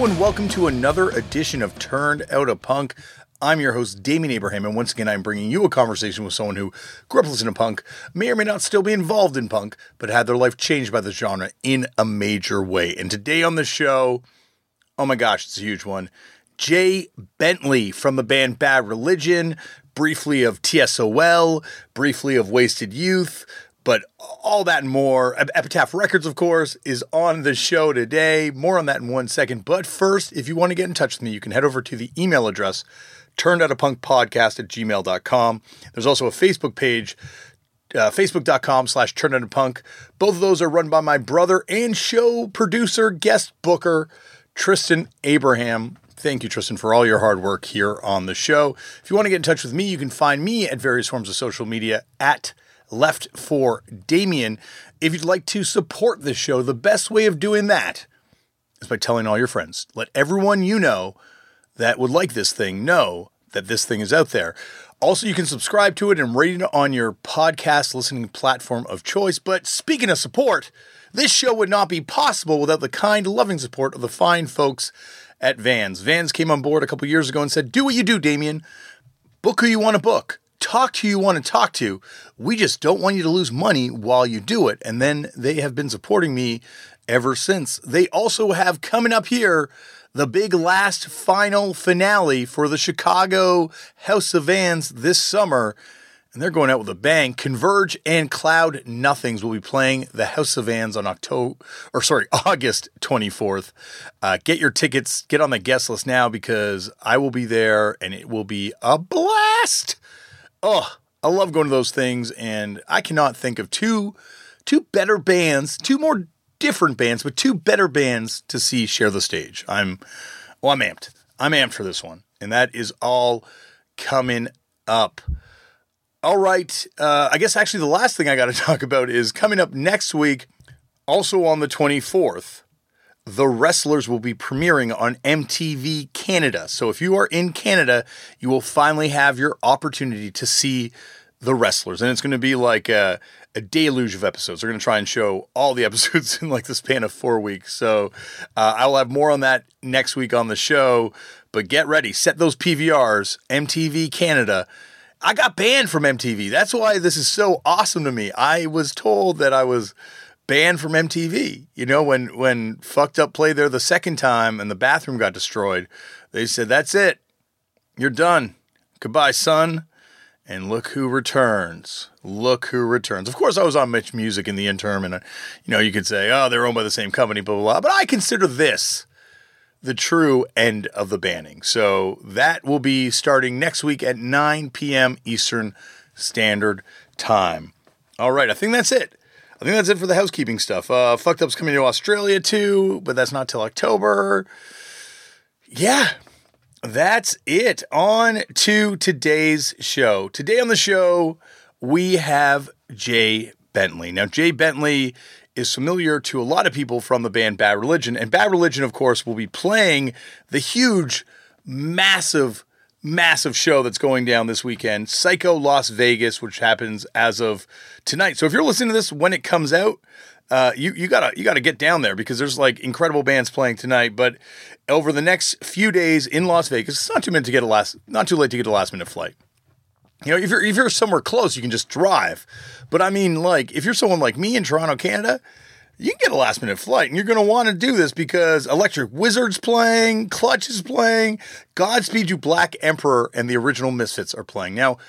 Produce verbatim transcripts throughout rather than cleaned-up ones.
and welcome to another edition of Turned Out a Punk. I'm your host, Damien Abraham, and once again, I'm bringing you a conversation with someone who grew up listening to punk, may or may not still be involved in punk, but had their life changed by the genre in a major way. And today on the show, oh my gosh, it's a huge one. Jay Bentley from the band Bad Religion, briefly of T S O L, briefly of Wasted Youth, but all that and more. Epitaph Records, of course, is on the show today. More on that in one second. But first, if you want to get in touch with me, you can head over to the email address, turnedoutapunkpodcast at gmail dot com. There's also a Facebook page, uh, facebook.com slash turnedoutapunk. Both of those are run by my brother and show producer, guest booker, Tristan Abraham. Thank you, Tristan, for all your hard work here on the show. If you want to get in touch with me, you can find me at various forms of social media at Left for Damien. If you'd like to support this show, the best way of doing that is by telling all your friends. Let everyone you know that would like this thing know that this thing is out there. Also, you can subscribe to it and rate it on your podcast listening platform of choice. But speaking of support, this show would not be possible without the kind, loving support of the fine folks at Vans. Vans came on board a couple years ago and said, do what you do, Damien. Book who you want to book. Talk to who you want to talk to. We just don't want you to lose money while you do it. And then they have been supporting me ever since. They also have coming up here the big last final finale for the Chicago House of Vans this summer. And they're going out with a bang. Converge and Cloud Nothings will be playing the House of Vans on October, or sorry, August twenty-fourth. Uh, get your tickets, get on the guest list now because I will be there and it will be a blast. Oh, I love going to those things, and I cannot think of two, two better bands, two more different bands, but two better bands to see share the stage. I'm, well, I'm amped. I'm amped for this one, and that is all coming up. All right. Uh, I guess actually the last thing I got to talk about is coming up next week, also on the twenty-fourth, The Wrestlers will be premiering on M T V Canada. So if you are in Canada, you will finally have your opportunity to see The Wrestlers. And it's going to be like a, a deluge of episodes. They're going to try and show all the episodes in like the span of four weeks. So uh, I will have more on that next week on the show. But get ready. Set those P V Rs. M T V Canada. I got banned from M T V. That's why this is so awesome to me. I was told that I was banned from M T V. You know, when, when Fucked Up played there the second time and the bathroom got destroyed, they said, that's it. You're done. Goodbye, son. And look who returns. Look who returns. Of course, I was on Much Music in the interim, and, uh, you know, you could say, oh, they're owned by the same company, blah, blah, blah. But I consider this the true end of the banning. So that will be starting next week at nine p.m. Eastern Standard Time. All right, I think that's it. I think that's it for the housekeeping stuff. Uh, Fucked Up's coming to Australia too, but that's not till October. Yeah, that's it. On to today's show. Today on the show, we have Jay Bentley. Now, Jay Bentley is familiar to a lot of people from the band Bad Religion, and Bad Religion, of course, will be playing the huge, massive, massive show that's going down this weekend, Psycho Las Vegas, which happens as of tonight. So if you're listening to this when it comes out, uh, you you gotta you gotta get down there because there's like incredible bands playing tonight. But over the next few days in Las Vegas, it's not too late to get a last not too late to get a last minute flight. You know, if you're if you're somewhere close, you can just drive. But I mean, like, if you're someone like me in Toronto, Canada, you can get a last minute flight, and you're going to want to do this because Electric Wizard's playing, Clutch is playing, Godspeed You Black Emperor, and the Original Misfits are playing. Now,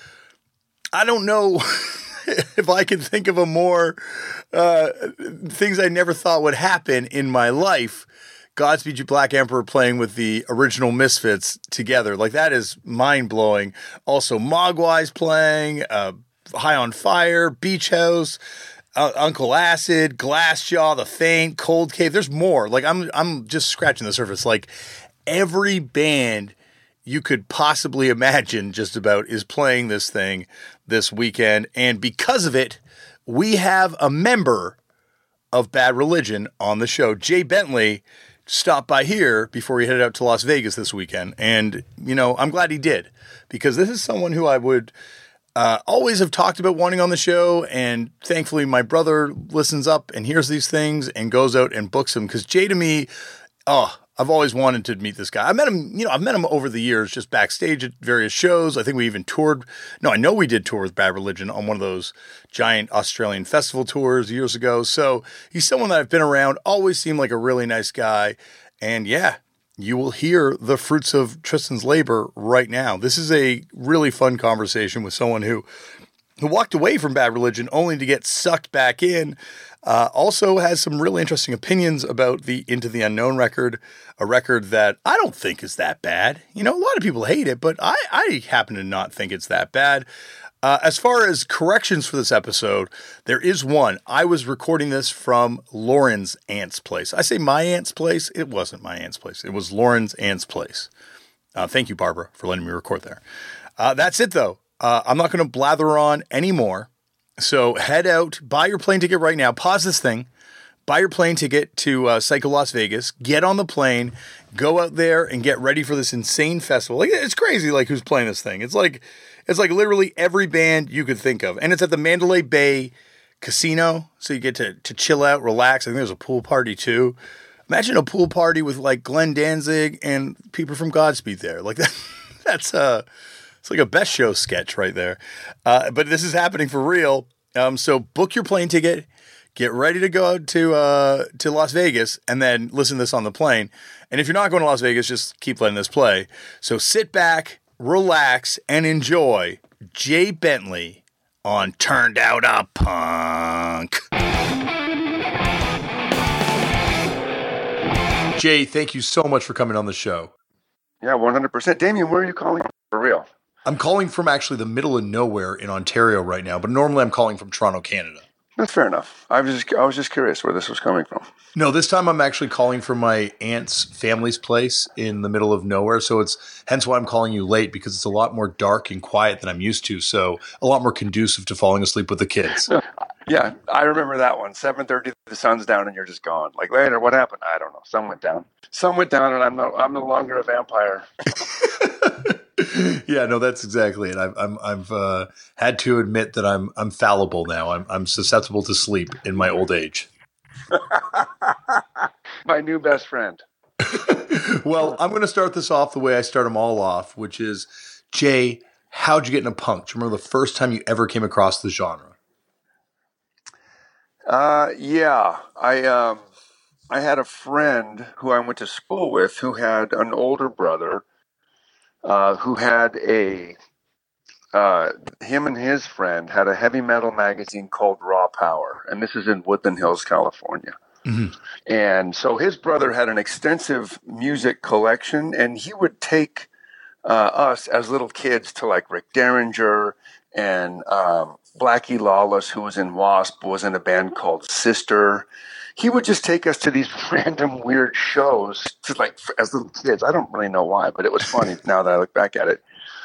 I don't know if I can think of a more uh, things I never thought would happen in my life. Godspeed You Black Emperor playing with the Original Misfits together. Like, that is mind-blowing. Also, Mogwai's playing, uh, High on Fire, Beach House, uh, Uncle Acid, Glassjaw, The Faint, Cold Cave. There's more. Like, I'm I'm just scratching the surface. Like, every band you could possibly imagine just about is playing this thing this weekend. And because of it, we have a member of Bad Religion on the show. Jay Bentley stopped by here before he headed out to Las Vegas this weekend. And, you know, I'm glad he did, because this is someone who I would uh, always have talked about wanting on the show. And thankfully, my brother listens up and hears these things and goes out and books them. Because Jay, to me, oh, I've always wanted to meet this guy. I met him, you know, I've met him over the years, just backstage at various shows. I think we even toured. No, I know we did tour with Bad Religion on one of those giant Australian festival tours years ago. So he's someone that I've been around, always seemed like a really nice guy. And yeah, you will hear the fruits of Tristan's labor right now. This is a really fun conversation with someone who, who walked away from Bad Religion only to get sucked back in. Uh, also has some really interesting opinions about the Into the Unknown record, a record that I don't think is that bad. You know, a lot of people hate it, but I, I happen to not think it's that bad. Uh, as far as corrections for this episode, there is one. I was recording this from Lauren's aunt's place. I say my aunt's place. It wasn't my aunt's place. It was Lauren's aunt's place. Uh, thank you, Barbara, for letting me record there. Uh, that's it, though. Uh, I'm not going to blather on anymore. So head out, buy your plane ticket right now. Pause this thing. Buy your plane ticket to uh, Psycho Las Vegas. Get on the plane. Go out there and get ready for this insane festival. Like, it's crazy, like, who's playing this thing. It's like it's like literally every band you could think of. And it's at the Mandalay Bay Casino, so you get to, to chill out, relax. I think there's a pool party, too. Imagine a pool party with, like, Glenn Danzig and people from Godspeed there. Like, that, that's... uh. It's like a best show sketch right there. Uh, but this is happening for real. Um, so book your plane ticket, get ready to go to uh, to Las Vegas, and then listen to this on the plane. And if you're not going to Las Vegas, just keep letting this play. So sit back, relax, and enjoy Jay Bentley on Turned Out a Punk. Jay, thank you so much for coming on the show. Yeah, one hundred percent. Damien, where are you calling for real? I'm calling from actually the middle of nowhere in Ontario right now, but normally I'm calling from Toronto, Canada. That's fair enough. I was just I was just curious where this was coming from. No, this time I'm actually calling from my aunt's family's place in the middle of nowhere, so it's hence why I'm calling you late, because it's a lot more dark and quiet than I'm used to, so a lot more conducive to falling asleep with the kids. Yeah, I remember that one. seven thirty, the sun's down and you're just gone. Like, later, what happened? I don't know. Sun went down. Sun went down and I'm no, I'm no longer a vampire. Yeah, no, that's exactly it. I've I'm, I've uh, had to admit that I'm I'm fallible now. I'm I'm susceptible to sleep in my old age. My new best friend. Well, I'm going to start this off the way I start them all off, which is, Jay, how'd you get into punk? Do you remember the first time you ever came across the genre? Uh, yeah, I um, I had a friend who I went to school with who had an older brother. Uh, who had a, uh, him and his friend had a heavy metal magazine called Raw Power, and this is in Woodland Hills, California. Mm-hmm. And so his brother had an extensive music collection, and he would take uh, us as little kids to like Rick Derringer and um, Blackie Lawless, who was in Wasp, was in a band called Sister. He would just take us to these random weird shows to like as little kids. I don't really know why, but it was funny now that I look back at it.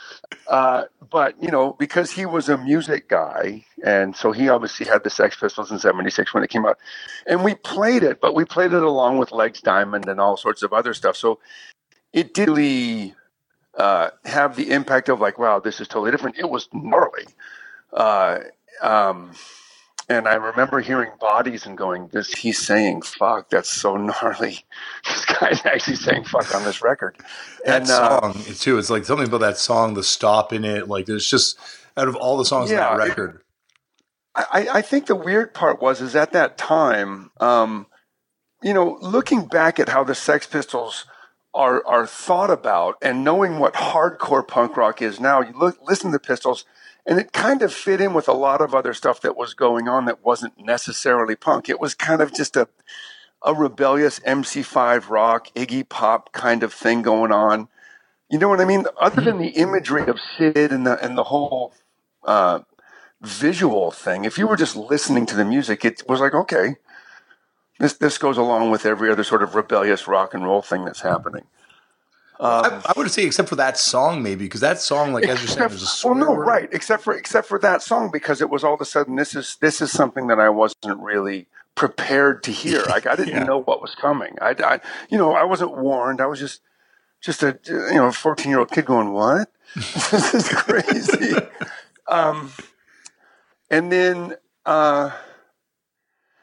Uh, but, you know, because he was a music guy, and so he obviously had the Sex Pistols in seventy-six when it came out. And we played it, but we played it along with Legs Diamond and all sorts of other stuff. So it did really uh, have the impact of like, wow, this is totally different. It was gnarly. Uh, um And I remember hearing Bodies and going, "This he's saying fuck. That's so gnarly. This guy's actually saying fuck on this record." That and, song uh, too. It's like something about that song, the stop in it. Like there's just out of all the songs yeah, on that record. It, I, I think the weird part was is at that time, um, you know, looking back at how the Sex Pistols are are thought about, and knowing what hardcore punk rock is now, you look listen to the Pistols. And it kind of fit in with a lot of other stuff that was going on that wasn't necessarily punk. It was kind of just a a rebellious M C five rock, Iggy Pop kind of thing going on. You know what I mean? Other than the imagery of Sid and the and the whole uh, visual thing, if you were just listening to the music, it was like, okay, this this goes along with every other sort of rebellious rock and roll thing that's happening. Um, I, I would say, except for that song, maybe, because that song, like as you're saying, there's a swear well, no, word. right? Except for except for that song, because it was all of a sudden this is this is something that I wasn't really prepared to hear. Like I didn't yeah. know what was coming. I, I, you know, I wasn't warned. I was just just a you know fourteen year old kid going, "What? This is crazy." um, and then. Uh,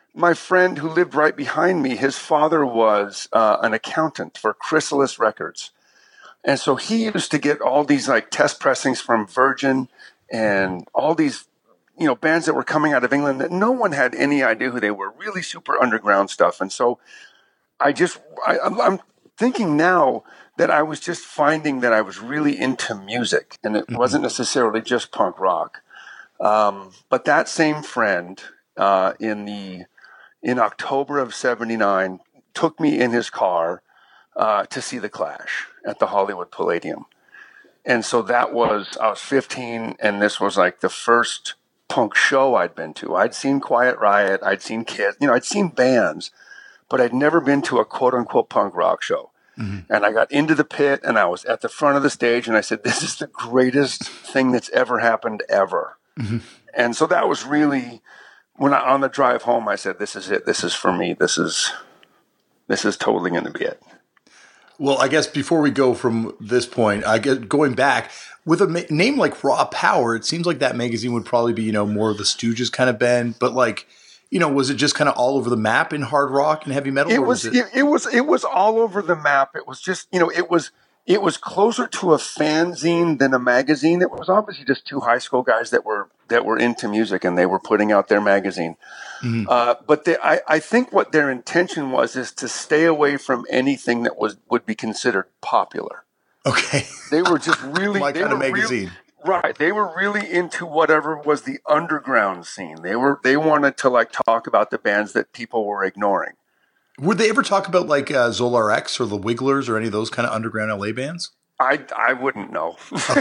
my friend who lived right behind me, his father was uh, an accountant for Chrysalis Records. And so he used to get all these like test pressings from Virgin and all these, you know, bands that were coming out of England that no one had any idea who they were, really super underground stuff. And so I just, I, I'm thinking now that I was just finding that I was really into music and it wasn't necessarily just punk rock. Um, but that same friend uh, in the in October of seventy-nine took me in his car uh, to see The Clash at the Hollywood Palladium. And so that was, I was fifteen, and this was like the first punk show I'd been to. I'd seen Quiet Riot, I'd seen Kiss, you know, I'd seen bands, but I'd never been to a quote-unquote punk rock show. Mm-hmm. And I got into the pit, and I was at the front of the stage, and I said, this is the greatest thing that's ever happened ever. Mm-hmm. And so that was really, when I, on the drive home, I said, this is it. This is for me. This is, this is totally going to be it. Well, I guess before we go from this point, I guess going back with a ma- name like Raw Power, it seems like that magazine would probably be, you know, more of the Stooges kind of band, but like, you know, was it just kind of all over the map in hard rock and heavy metal? It or was, was it-, it, it was, it was all over the map. It was just, you know, it was, it was closer to a fanzine than a magazine. It was obviously just two high school guys that were, that were into music and they were putting out their magazine. Mm-hmm. Uh, but they, I, I think what their intention was is to stay away from anything that was would be considered popular. Okay. They were just really my they kind of were magazine. Really, right. They were really into whatever was the underground scene. They were they wanted to like talk about the bands that people were ignoring. Would they ever talk about like uh, Zolar X or the Wigglers or any of those kind of underground L A bands? I, I wouldn't know.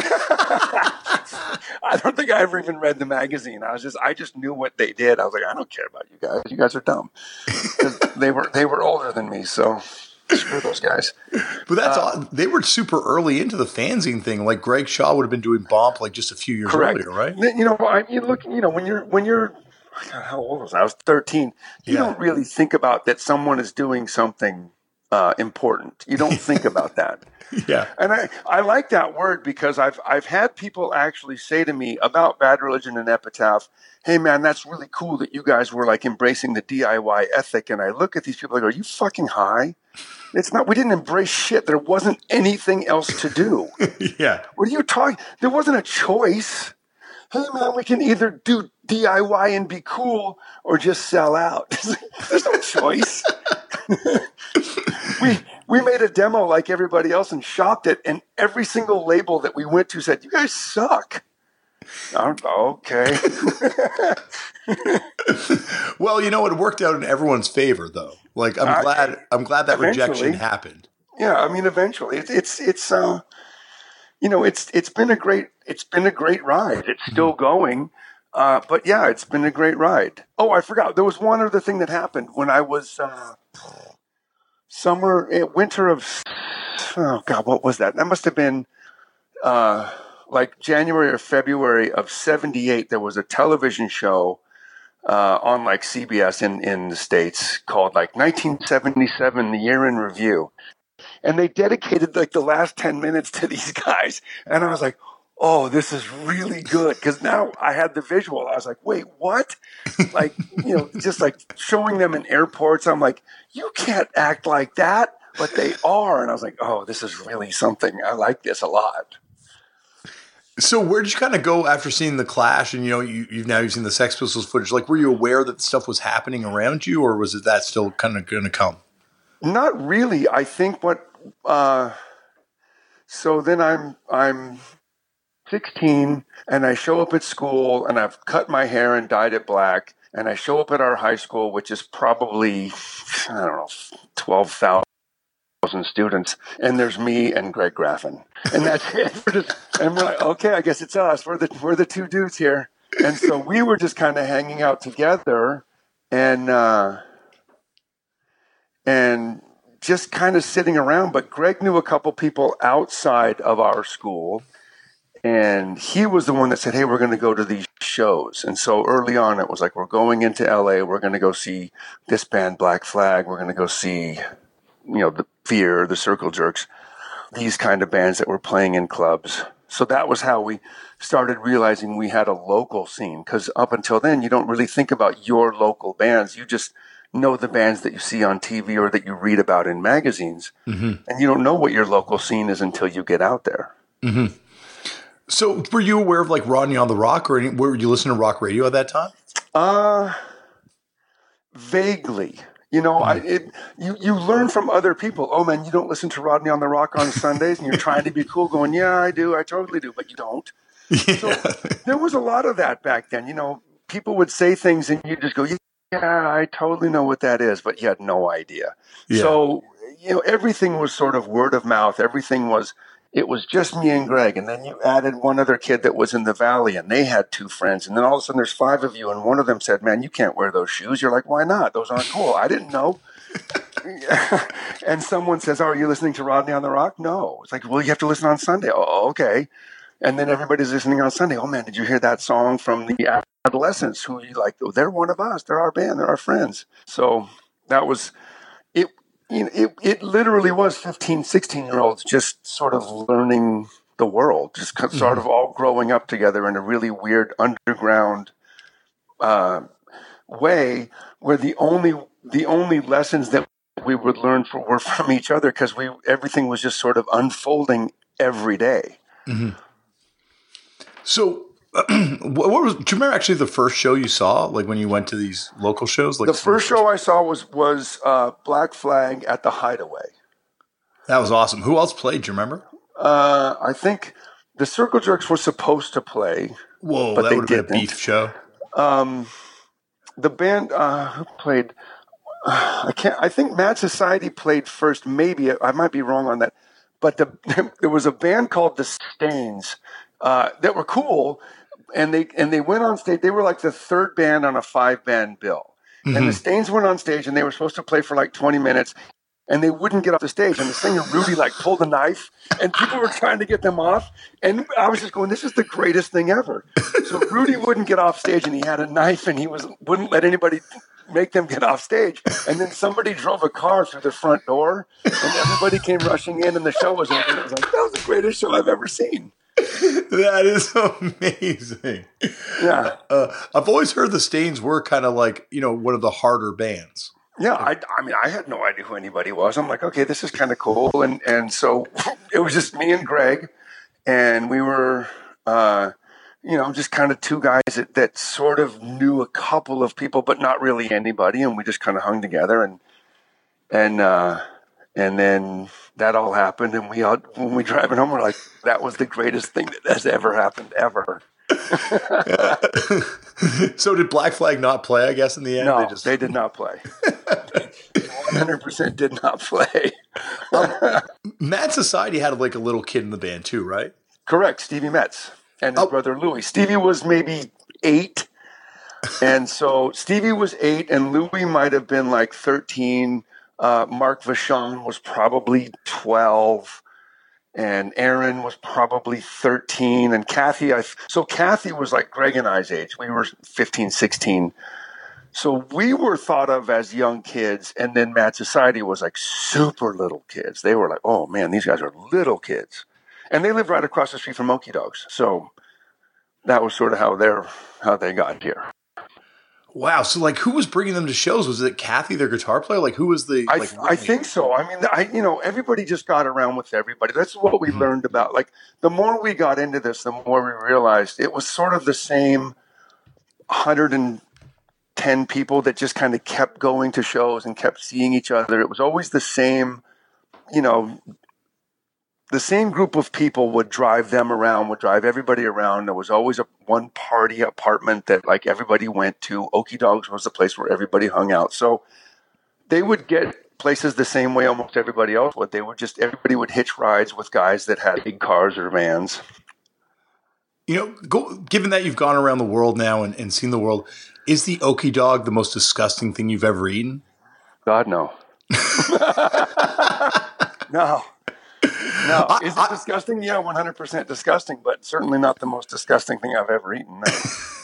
I don't think I ever even read the magazine. I was just I just knew what they did. I was like, I don't care about you guys. You guys are dumb. they were they were older than me, so screw those guys. But that's uh, all, they were super early into the fanzine thing. Like Greg Shaw would have been doing Bomp like just a few years correct. earlier, right? You know, I, you look. You know, when you're when you're God, how old was I? I was thirteen. You yeah. don't really think about that someone is doing something uh, important. You don't think about that. Yeah. And I, I like that word because I've I've had people actually say to me about Bad Religion and Epitaph, hey man, that's really cool that you guys were like embracing the D I Y ethic. And I look at these people and I go, are you fucking high? It's not, we didn't embrace shit. There wasn't anything else to do. Yeah. What are you talking? There wasn't a choice. Hey man, we can either do D I Y and be cool or just sell out. There's no choice. we we made a demo like everybody else and shopped it, and every single label that we went to said, you guys suck. I'm, okay. Well, you know, it worked out in everyone's favor, though. Like, I'm uh, glad I'm glad that rejection happened. Yeah, I mean, eventually, it, it's it's uh, you know, it's it's been a great it's been a great ride. It's still going, uh, but yeah, it's been a great ride. Oh, I forgot. There was one other thing that happened when I was uh, summer, winter of oh god, what was that? That must have been uh, like January or February of seventy-eight. There was a television show uh, on like C B S in in the States called like nineteen seventy-seven, the Year in Review. And they dedicated like the last ten minutes to these guys. And I was like, oh, this is really good. Because now I had the visual. I was like, wait, what? Like, you know, just like showing them in airports. I'm like, you can't act like that. But they are. And I was like, oh, this is really something. I like this a lot. So where did you kind of go after seeing The Clash? And, you know, you, you've now you've seen the Sex Pistols footage. Like, were you aware that stuff was happening around you? Or was it that still kind of going to come? Not really. I think what, uh, so then I'm, I'm sixteen and I show up at school and I've cut my hair and dyed it black. And I show up at our high school, which is probably, I don't know, twelve thousand students. And there's me and Greg Graffin. And that's it. We're just, and we're like, okay, I guess it's us. We're the, we're the two dudes here. And so we were just kind of hanging out together and, uh, and just kind of sitting around. But Greg knew a couple people outside of our school, and he was the one that said, hey, we're going to go to these shows. And so early on, it was like, we're going into L A. We're going to go see this band, Black Flag. We're going to go see, you know, the Fear, the Circle Jerks, these kind of bands that were playing in clubs. So that was how we started realizing we had a local scene. Because up until then, you don't really think about your local bands. You just know the bands that you see on T V or that you read about in magazines. Mm-hmm. And you don't know what your local scene is until you get out there. Mm-hmm. So were you aware of like Rodney on the Rock, or any, were you listening to rock radio at that time? Uh, vaguely. You know, I, it, you, you learn from other people. Oh, man, you don't listen to Rodney on the Rock on Sundays, and you're trying to be cool going, yeah, I do. I totally do. But you don't. Yeah. So there was a lot of that back then. You know, people would say things, and you just go, yeah, I totally know what that is. But you had no idea. Yeah. So, you know, everything was sort of word of mouth. Everything was, it was just me and Greg. And then you added one other kid that was in the Valley, and they had two friends. And then all of a sudden there's five of you, and one of them said, man, you can't wear those shoes. You're like, why not? Those aren't cool. I didn't know. And someone says, oh, are you listening to Rodney on the Rock? No. It's like, well, you have to listen on Sunday. Oh, okay. And then everybody's listening on Sunday. Oh, man, did you hear that song from the Adolescents? Who you like? Oh, they're one of us. They're our band. They're our friends. So that was it. You know, it, it literally was fifteen, sixteen-year-olds just sort of learning the world, just mm-hmm. sort of all growing up together in a really weird underground uh, way where the only the only lessons that we would learn from, were from each other because we everything was just sort of unfolding every day. Mm-hmm. So what was, do you remember actually the first show you saw, like when you went to these local shows? Like the first show I saw was was uh, Black Flag at the Hideaway. That was awesome. Who else played? Do you remember? Uh, I think the Circle Jerks were supposed to play. Whoa, but that they would have been didn't. a beef show. Um, the band uh, who played, uh, I can't. I think Mad Society played first. Maybe I might be wrong on that, but the, there was a band called the Stains uh, that were cool. And they and they went on stage. They were like the third band on a five band bill. Mm-hmm. And the Stains went on stage, and they were supposed to play for like twenty minutes, and they wouldn't get off the stage. And the singer Rudy like pulled a knife, and people were trying to get them off. And I was just going, "This is the greatest thing ever." So Rudy wouldn't get off stage, and he had a knife, and he was wouldn't let anybody make them get off stage. And then somebody drove a car through the front door, and everybody came rushing in, and the show was over. And it was like, that was the greatest show I've ever seen. That is amazing. Yeah. Uh, I've always heard the Stains were kind of like, you know, one of the harder bands. Yeah. I, I mean, I had no idea who anybody was. I'm like, okay, this is kind of cool. And, and so it was just me and Greg, and we were, uh, you know, just kind of two guys that, that sort of knew a couple of people, but not really anybody. And we just kind of hung together, and, and, uh, and then that all happened, and we all, when we driving home, we're like, that was the greatest thing that has ever happened ever. So did Black Flag not play, I guess, in the end? No, they, just... they did not play. one hundred percent did not play. um, Mad Society had like a little kid in the band too, right? Correct, Stevie Metz and his oh. brother Louis. Stevie was maybe eight, and so Stevie was eight, and Louis might have been like thirteen. Uh, Mark Vachon was probably twelve, and Aaron was probably thirteen, and Kathy, I, so Kathy was like Greg and I's age. We were fifteen, sixteen. So we were thought of as young kids, and then Mad Society was like super little kids. They were like, oh man, these guys are little kids. And they lived right across the street from Okie Dogs. So that was sort of how they're, how they got here. Wow. So, like, who was bringing them to shows? Was it Kathy, their guitar player? Like, who was the... I, like, I think so. I mean, I you know, everybody just got around with everybody. That's what we mm-hmm. learned about. Like, the more we got into this, the more we realized it was sort of the same one hundred ten people that just kind of kept going to shows and kept seeing each other. It was always the same, you know... The same group of people would drive them around, would drive everybody around. There was always a one party apartment that like everybody went to. Okie Dogs was the place where everybody hung out. So they would get places the same way almost everybody else would. They would just, everybody would hitch rides with guys that had big cars or vans. You know, go, given that you've gone around the world now and, and seen the world, is the Okie Dog the most disgusting thing you've ever eaten? God, no. No. No, is it disgusting? Yeah, one hundred percent disgusting, but certainly not the most disgusting thing I've ever eaten. No.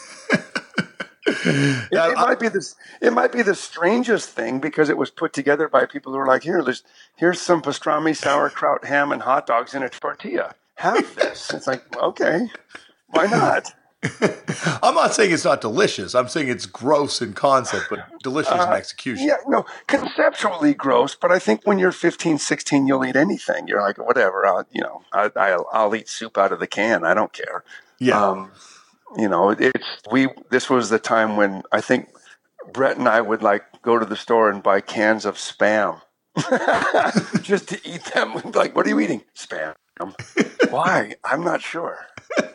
it, it might be this. It might be the strangest thing because it was put together by people who were like, "Here, there's here's some pastrami, sauerkraut, ham, and hot dogs in a tortilla," have this. It's like, okay, why not? I'm not saying it's not delicious. I'm saying it's gross in concept, but delicious uh, in execution. Yeah, no, conceptually gross, but I think when you're fifteen, sixteen, you'll eat anything. You're like, whatever, I'll, you know, I, I'll, I'll eat soup out of the can. I don't care. Yeah. Um, you know, it's, we, this was the time when I think Brett and I would like go to the store and buy cans of Spam just to eat them. Like, what are you eating? Spam. Why? I'm not sure.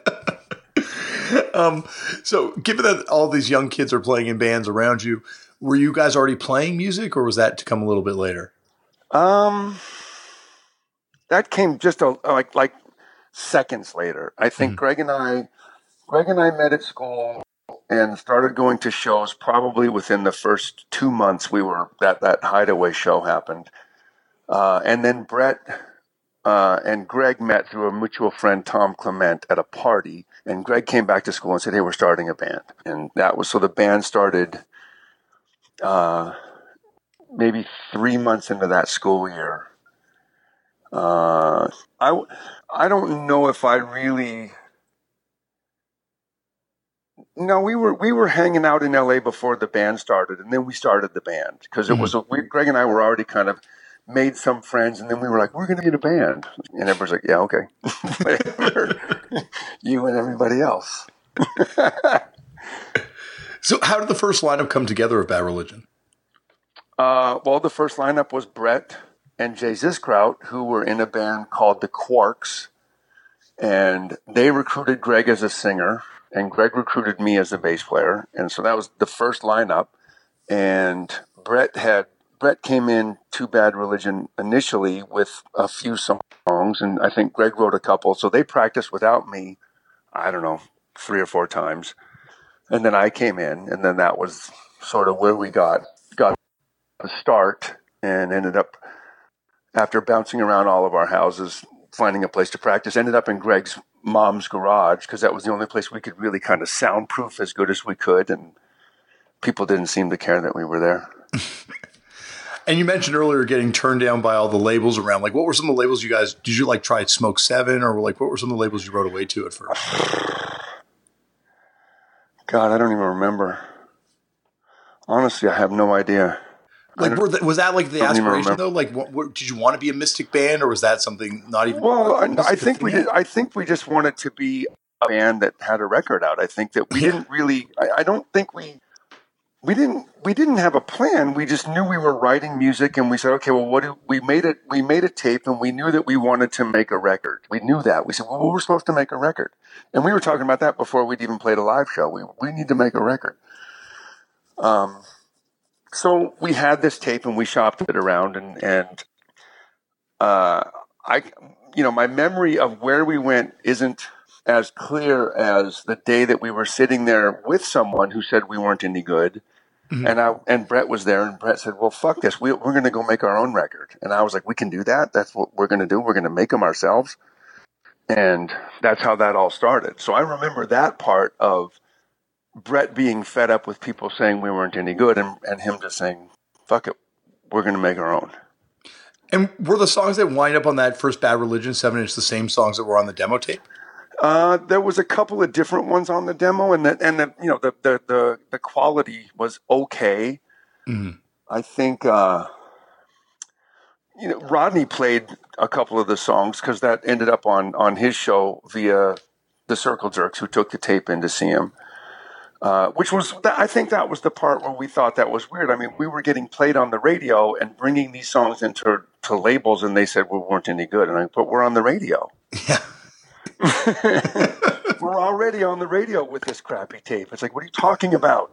Um, so given that all these young kids are playing in bands around you, were you guys already playing music or was that to come a little bit later? Um, that came just a, like, like seconds later. I think mm-hmm. Greg and I, Greg and I met at school and started going to shows probably within the first two months we were, that, that Hideaway show happened. Uh, and then Brett, Uh, and Greg met through a mutual friend, Tom Clement, at a party. And Greg came back to school and said, hey, we're starting a band. And that was, so the band started uh, maybe three months into that school year. Uh, I, I don't know if I really... No, we were we were hanging out in L A before the band started, and then we started the band. Because it mm-hmm. was, a, we, Greg and I were already kind of... made some friends, and then we were like, we're going to get a band. And everybody's like, yeah, okay. You and everybody else. So how did the first lineup come together of Bad Religion? Uh, well, the first lineup was Brett and Jay Ziskraut, who were in a band called the Quarks. And they recruited Greg as a singer, and Greg recruited me as a bass player. And so that was the first lineup. And Brett had Brett came in to Bad Religion initially with a few songs, and I think Greg wrote a couple. So they practiced without me, I don't know, three or four times. And then I came in, and then that was sort of where we got got the start, and ended up, after bouncing around all of our houses, finding a place to practice, ended up in Greg's mom's garage, because that was the only place we could really kind of soundproof as good as we could, and people didn't seem to care that we were there. And you mentioned earlier getting turned down by all the labels around. Like, what were some of the labels you guys, did you like try Smoke Seven, or like, what were some of the labels you wrote away to at first? God, I don't even remember. Honestly, I have no idea. Like, were the, was that like the aspiration though? Like, what, what, did you want to be a Mystic band, or was that something not even? Well, I, I think we did. I think we just wanted to be a band that had a record out. I think that we didn't really, I, I don't think we, We didn't. We didn't have a plan. We just knew we were writing music, and we said, "Okay, well, what do we made it? We made a tape, and we knew that we wanted to make a record. We knew that. We said, well, we're supposed to make a record, and we were talking about that before we'd even played a live show. We we need to make a record. Um, so we had this tape, and we shopped it around, and and uh, I, you know, my memory of where we went isn't as clear as the day that we were sitting there with someone who said we weren't any good. Mm-hmm. And I and Brett was there, and Brett said, well, fuck this. We, we're going to go make our own record. And I was like, we can do that? That's what we're going to do? We're going to make them ourselves? And that's how that all started. So I remember that part of Brett being fed up with people saying we weren't any good, and, and him just saying, fuck it, we're going to make our own. And were the songs that wind up on that first Bad Religion seven inch the same songs that were on the demo tape? Uh, there was a couple of different ones on the demo, and the, and the, you know, the, the, the, the quality was okay. Mm-hmm. I think, uh, you know, Rodney played a couple of the songs because that ended up on, on his show via the Circle Jerks, who took the tape in to see him. Uh, which was, I think that was the part where we thought that was weird. I mean, we were getting played on the radio and bringing these songs into to labels, and they said we weren't any good. And I, but we're on the radio. Yeah. We're already on the radio with this crappy tape. It's like, what are you talking about?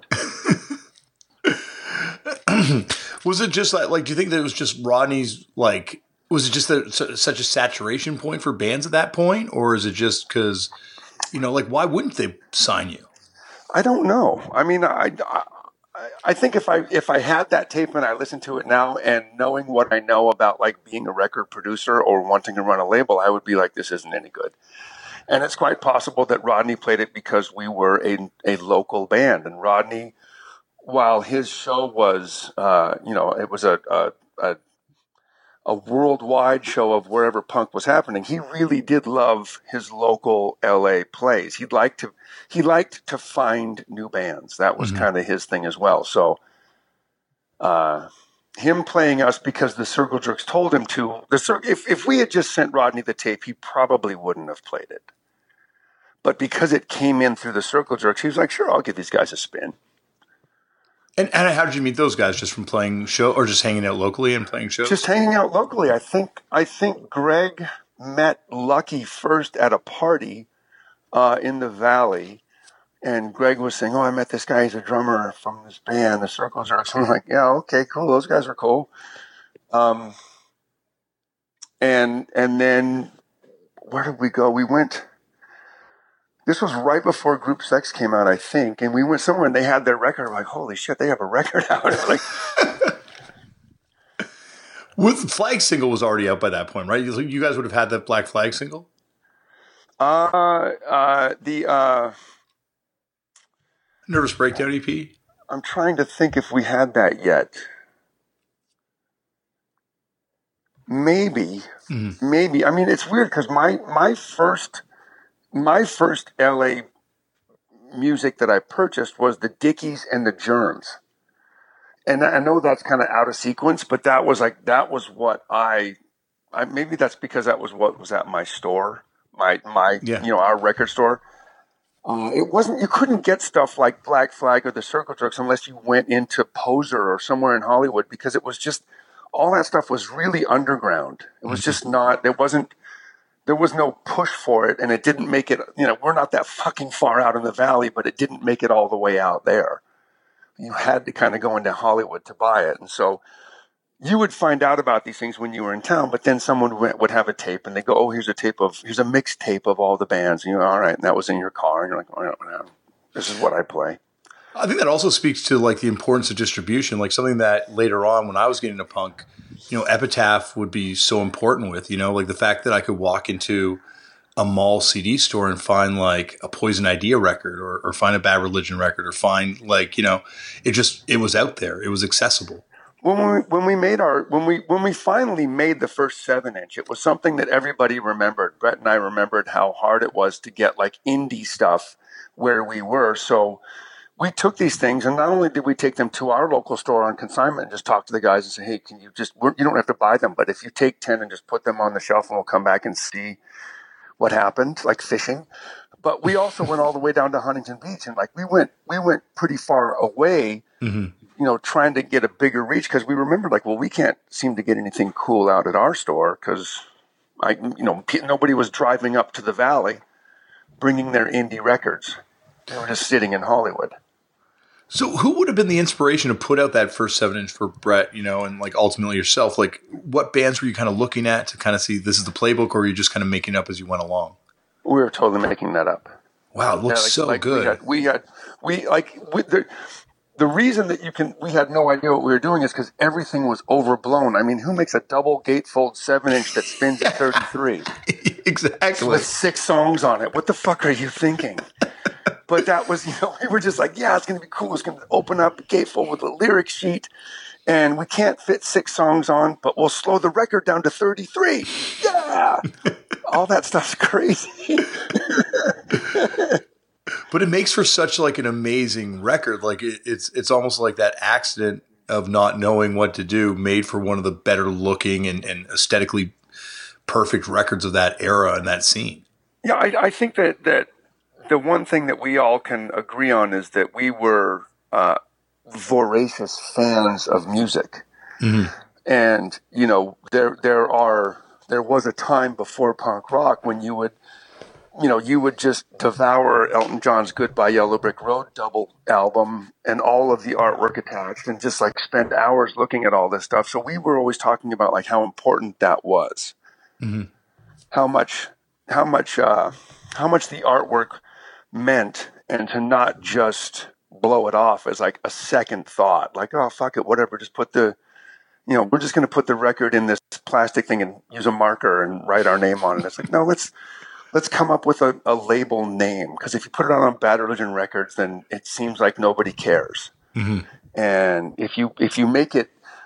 Was it just like, like, do you think that it was just Rodney's, like, was it just a, such a saturation point for bands at that point? Or is it just because, you know, like, why wouldn't they sign you? I don't know. I mean, I, I, I think if I if I had that tape and I listened to it now, and knowing what I know about like being a record producer or wanting to run a label, I would be like, this isn't any good. And it's quite possible that Rodney played it because we were a a local band, and Rodney, while his show was, uh, you know, it was a, a a a worldwide show of wherever punk was happening. He really did love his local L A plays. He'd like to, he liked to find new bands. That was mm-hmm. kind of his thing as well. So, uh, him playing us because the Circle Jerks told him to, the Cir- if, if we had just sent Rodney the tape, he probably wouldn't have played it. But because it came in through the Circle Jerks, he was like, sure, I'll give these guys a spin. And, and how did you meet those guys? Just from playing show, or just hanging out locally and playing shows? Just hanging out locally. I think I think Greg met Lucky first at a party uh, in the Valley, and Greg was saying, "Oh, I met this guy. He's a drummer from this band, the Circle Jerks." I'm like, "Yeah, okay, cool. Those guys are cool." Um, and and then where did we go? We went. This was right before Group Sex came out, I think, and we went somewhere and they had their record. I'm like, holy shit, they have a record out. like, With Flag single was already out by that point, right? You guys would have had that Black Flag single? Uh, uh, the uh, Nervous Breakdown E P? I'm trying to think if we had that yet. Maybe, mm-hmm. maybe. I mean, it's weird because my my first. My first L A music that I purchased was the Dickies and the Germs. And I know that's kind of out of sequence, but that was like, that was what I, I maybe that's because that was what was at my store, my, my, yeah. you know, our record store. Uh, it wasn't, you couldn't get stuff like Black Flag or the Circle Jerks unless you went into Poser or somewhere in Hollywood, because it was just, all that stuff was really underground. It was just not, it wasn't, there was no push for it, and it didn't make it, you know, we're not that fucking far out in the Valley, but it didn't make it all the way out there. You had to kind of go into Hollywood to buy it. And so you would find out about these things when you were in town, but then someone would have a tape and they go, oh, here's a tape of, here's a mixtape of all the bands. And you're all right. And that was in your car. And you're like, oh, no, this is what I play. I think that also speaks to like the importance of distribution, like something that later on when I was getting into punk, you know, Epitaph would be so important with, you know, like the fact that I could walk into a mall C D store and find like a Poison Idea record or, or find a Bad Religion record or find like, you know, it just, it was out there. It was accessible. When we, when we made our, when we, when we finally made the first seven inch, it was something that everybody remembered. Brett and I remembered how hard it was to get like indie stuff where we were. So we took these things, and not only did we take them to our local store on consignment and just talk to the guys and say, hey, can you just, we're, you don't have to buy them, but if you take ten and just put them on the shelf and we'll come back and see what happened, like fishing. But we also went all the way down to Huntington Beach, and like we went, we went pretty far away, mm-hmm. you know, trying to get a bigger reach, because we remembered like, well, we can't seem to get anything cool out at our store because I, you know, nobody was driving up to the Valley bringing their indie records. They were just sitting in Hollywood. So who would have been the inspiration to put out that first seven inch for Brett, you know, and like ultimately yourself? Like what bands were you kind of looking at to kind of see this is the playbook, or were you just kind of making it up as you went along? We were totally making that up. Wow, it looks yeah, like, so like good. We had, we had, we like, we, the, the reason that you can, we had no idea what we were doing is because everything was overblown. I mean, who makes a double gatefold seven inch that spins at thirty-three? Exactly. With six songs on it. What the fuck are you thinking? But that was, you know, we were just like, yeah, it's going to be cool. It's going to open up a gatefold with a lyric sheet, and we can't fit six songs on, but we'll slow the record down to thirty-three. Yeah! All that stuff's crazy. But it makes for such like an amazing record. Like it, it's it's almost like that accident of not knowing what to do made for one of the better looking and, and aesthetically perfect records of that era and that scene. Yeah, I, I think that that. The one thing that we all can agree on is that we were uh, voracious fans of music. Mm-hmm. And, you know, there there are there was a time before punk rock when you would, you know, you would just devour Elton John's Goodbye Yellow Brick Road double album and all of the artwork attached and just like spend hours looking at all this stuff. So we were always talking about like how important that was. Mm-hmm. How much, how much, uh, how much the artwork meant, and to not just blow it off as like a second thought, like, oh, fuck it, whatever, just put the, you know, we're just going to put the record in this plastic thing and use a marker and write our name on it. It's like, no, let's, let's come up with a, a label name. Because if you put it out on Bad Religion Records, then it seems like nobody cares. Mm-hmm. And if you, if you make it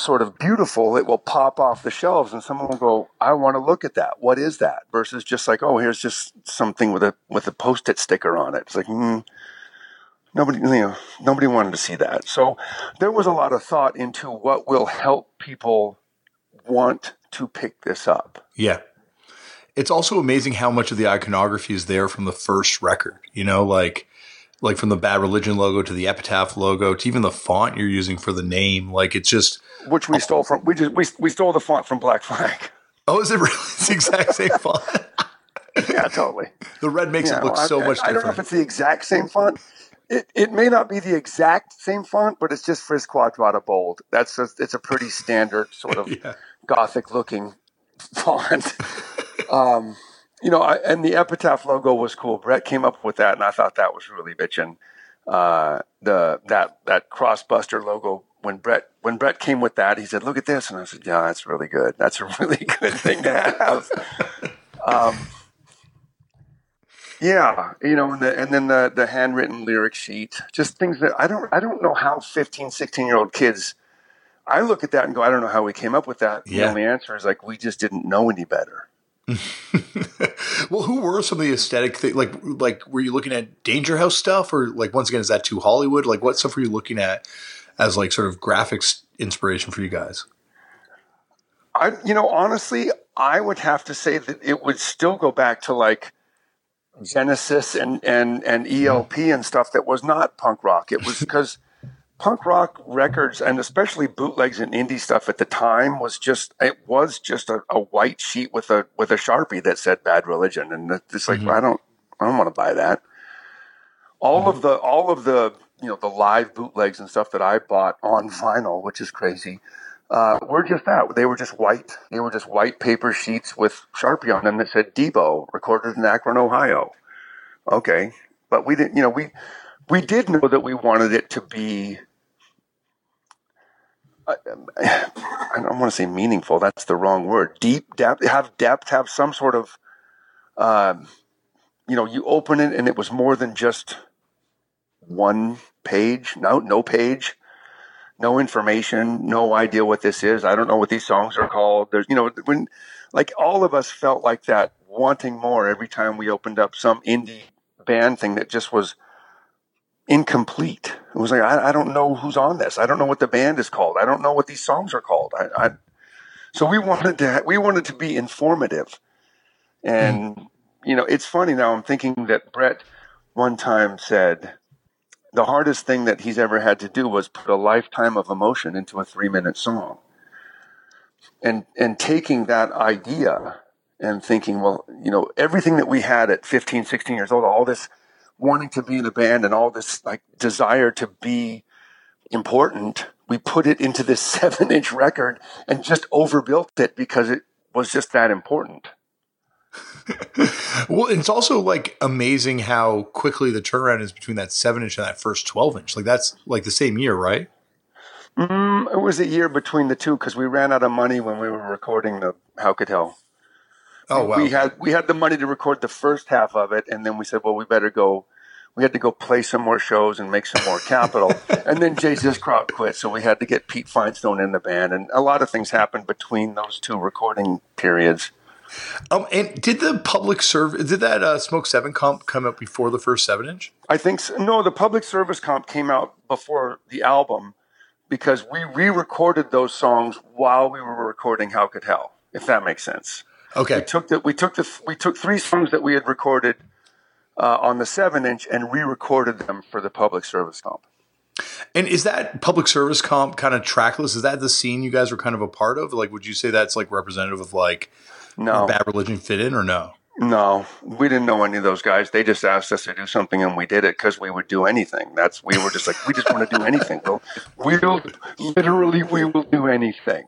sort of beautiful, it will pop off the shelves and someone will go, I want to look at that. What is that? Versus just like, oh, here's just something with a with a Post-it sticker on it. It's like, hmm, nobody, you know, nobody wanted to see that. So there was a lot of thought into what will help people want to pick this up. Yeah. It's also amazing how much of the iconography is there from the first record, you know, like, like from the Bad Religion logo to the Epitaph logo to even the font you're using for the name. Like, it's just, which we stole from, we just, we, we stole the font from Black Flag. Oh, is it really? It's the exact same font. Yeah, totally. The red makes yeah, it look well, so I, much different. I don't know if it's the exact same font. It it may not be the exact same font, but it's just Friz Quadrata bold. That's just, it's a pretty standard sort of yeah. Gothic looking font. um, you know, I, and the Epitaph logo was cool. Brett came up with that, and I thought that was really bitchin'. Uh, the that that Crossbuster logo. When Brett when Brett came with that, he said, "Look at this," and I said, "Yeah, that's really good. That's a really good thing to have." um, yeah, you know, and, the, and then the the handwritten lyric sheet, just things that I don't I don't know how fifteen, sixteen year old kids. I look at that and go, I don't know how we came up with that. Yeah. The only answer is like we just didn't know any better. Well, who were some of the aesthetic things? Like, like were you looking at Danger House stuff, or like once again, is that too Hollywood? Like, what stuff were you looking at as like sort of graphics inspiration for you guys? I, you know, honestly, I would have to say that it would still go back to like Genesis and and and E L P and stuff that was not punk rock. It was because punk rock records, and especially bootlegs and indie stuff at the time, was just it was just a, a white sheet with a with a Sharpie that said Bad Religion, and it's like mm-hmm. I don't I don't want to buy that. All mm-hmm. of the all of the you know the live bootlegs and stuff that I bought on vinyl, which is crazy, uh, were just that. They were just white. They were just white paper sheets with Sharpie on them that said Debo, recorded in Akron, Ohio. Okay, but we didn't. You know we we did know that we wanted it to be. I don't want to say meaningful. That's the wrong word. Deep depth, have depth, have some sort of, um, you know, you open it and it was more than just one page. No, no page, no information, no idea what this is. I don't know what these songs are called. There's, you know, when like all of us felt like that, wanting more every time we opened up some indie band thing that just was incomplete. It was like, I, I don't know who's on this. I don't know what the band is called. I don't know what these songs are called. I, I so we wanted to we wanted to be informative. And mm. you know, it's funny now. I'm thinking that Brett one time said the hardest thing that he's ever had to do was put a lifetime of emotion into a three minute song. And and taking that idea and thinking, well, you know, everything that we had at fifteen, sixteen years old, all this wanting to be in a band and all this like desire to be important, we put it into this seven inch record and just overbuilt it because it was just that important. Well, it's also like amazing how quickly the turnaround is between that seven inch and that first twelve inch. Like that's like the same year, right? Mm, it was a year between the two because we ran out of money when we were recording the How Could Hell. Oh, wow. We had we had the money to record the first half of it, and then we said, well, we better go. We had to go play some more shows and make some more capital. And then Jay Ziskrop quit, so we had to get Pete Feinstone in the band. And a lot of things happened between those two recording periods. Um, and did the public service, did that uh, Smoke seven comp come out before the first seven inch? I think so. No, the public service comp came out before the album because we re-recorded those songs while we were recording How Could Hell, if that makes sense. Okay. We took the, we took the, we took three songs that we had recorded uh, on the seven inch and re-recorded them for the public service comp. And is that public service comp kind of trackless? Is that the scene you guys were kind of a part of? Like, would you say that's like representative of like no. Bad Religion fit in or no? No, we didn't know any of those guys. They just asked us to do something and we did it because we would do anything. That's, we were just like, we just want to do anything. We'll, we'll literally, we will do anything.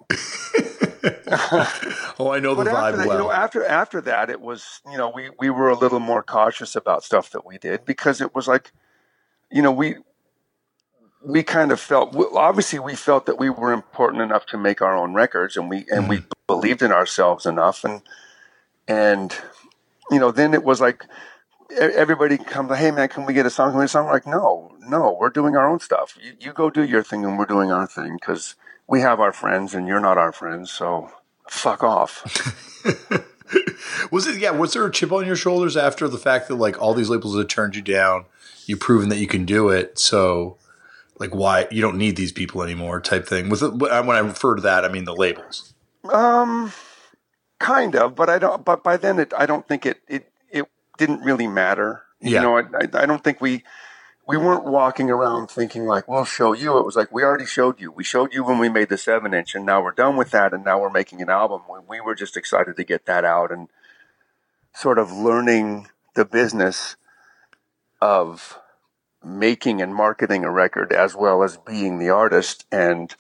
Oh, I know the but vibe after that, well. You know, after after that, it was, you know, we, we were a little more cautious about stuff that we did because it was like, you know, we we kind of felt, obviously we felt that we were important enough to make our own records, and we and mm-hmm. we believed in ourselves enough, and and you know, then it was like everybody comes like, hey man, can we get a song? Can we get a song? We're like, no, no, we're doing our own stuff. You, you go do your thing, and we're doing our thing because we have our friends and you're not our friends, so fuck off. Was it, yeah, was there a chip on your shoulders after the fact that like all these labels had turned you down, you've proven that you can do it, so like why, you don't need these people anymore type thing? Was it, when I refer to that, I mean the labels. Um, kind of, but I don't, but by then it, I don't think it, it, it didn't really matter. Yeah. You know, I, I, I don't think we, we weren't walking around thinking like, we'll show you. It was like, we already showed you. We showed you when we made the seven inch and now we're done with that. And now we're making an album. We were just excited to get that out and sort of learning the business of making and marketing a record as well as being the artist. And,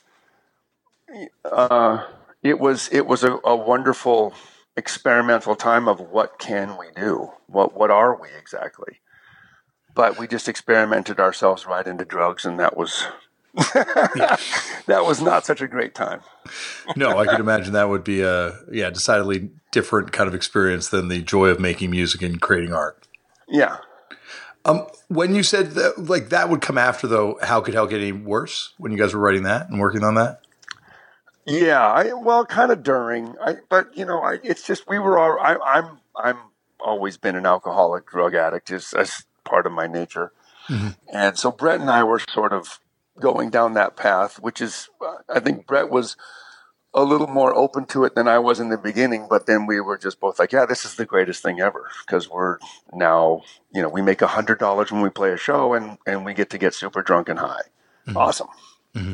uh, it was, it was a, a wonderful experimental time of what can we do? What, what are we exactly? But we just experimented ourselves right into drugs, and that was yeah. that was not such a great time. No, I could imagine that would be a yeah decidedly different kind of experience than the joy of making music and creating art. Yeah. Um, when you said that, like that would come after, though, How Could Hell Get Any Worse? When you guys were writing that and working on that? Yeah, I well, kind of during. I but you know, I, it's just we were all. I, I'm I'm always been an alcoholic, drug addict. Is as part of my nature. Mm-hmm. And so Brett and I were sort of going down that path, which is, uh, I think Brett was a little more open to it than I was in the beginning, but then we were just both like, yeah, this is the greatest thing ever, because we're now, you know, we make a hundred dollars when we play a show and, and we get to get super drunk and high. Mm-hmm. Awesome. Mm-hmm.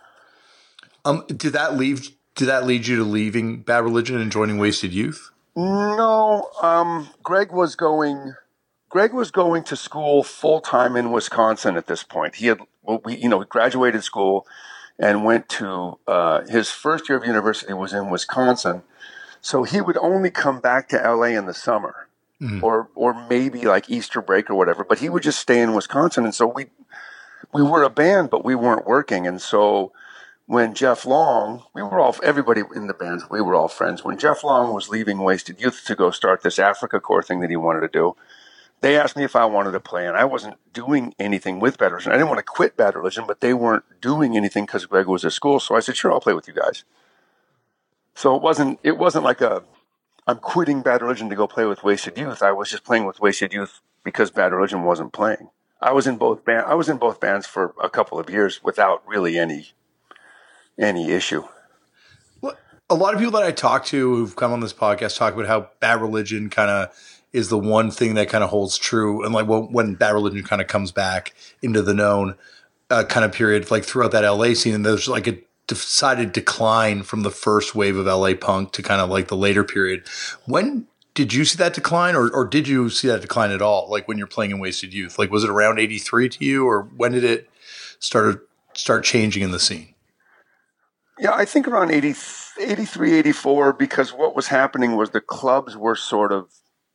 Um, did that leave, did that lead you to leaving Bad Religion and joining Wasted Youth? No, um, Greg was going... Greg was going to school full time in Wisconsin at this point. He had, well, we, you know, graduated school and went to uh, his first year of university was in Wisconsin. So he would only come back to L A in the summer, mm-hmm. or or maybe like Easter break or whatever. But he would just stay in Wisconsin, and so we we were a band, but we weren't working. And so when Jeff Long, we were all everybody in the band, we were all friends. When Jeff Long was leaving Wasted Youth to go start this Africa Corps thing that he wanted to do, they asked me if I wanted to play, and I wasn't doing anything with Bad Religion. I didn't want to quit Bad Religion, but they weren't doing anything because Greg was at school. So I said, sure, I'll play with you guys. So it wasn't it wasn't like a, I'm quitting Bad Religion to go play with Wasted Youth. I was just playing with Wasted Youth because Bad Religion wasn't playing. I was in both band, I was in both bands for a couple of years without really any any issue. Well, a lot of people that I talk to who've come on this podcast talk about how Bad Religion kind of is the one thing that kind of holds true. And like when, when Bad Religion kind of comes back into the known uh, kind of period, like throughout that L A scene, and there's like a decided decline from the first wave of L A punk to kind of like the later period. When did you see that decline, or, or did you see that decline at all? Like when you're playing in Wasted Youth, like was it around eighty-three to you, or when did it start, start changing in the scene? Yeah, I think around eighty, eighty-three, eighty-four, because what was happening was the clubs were sort of,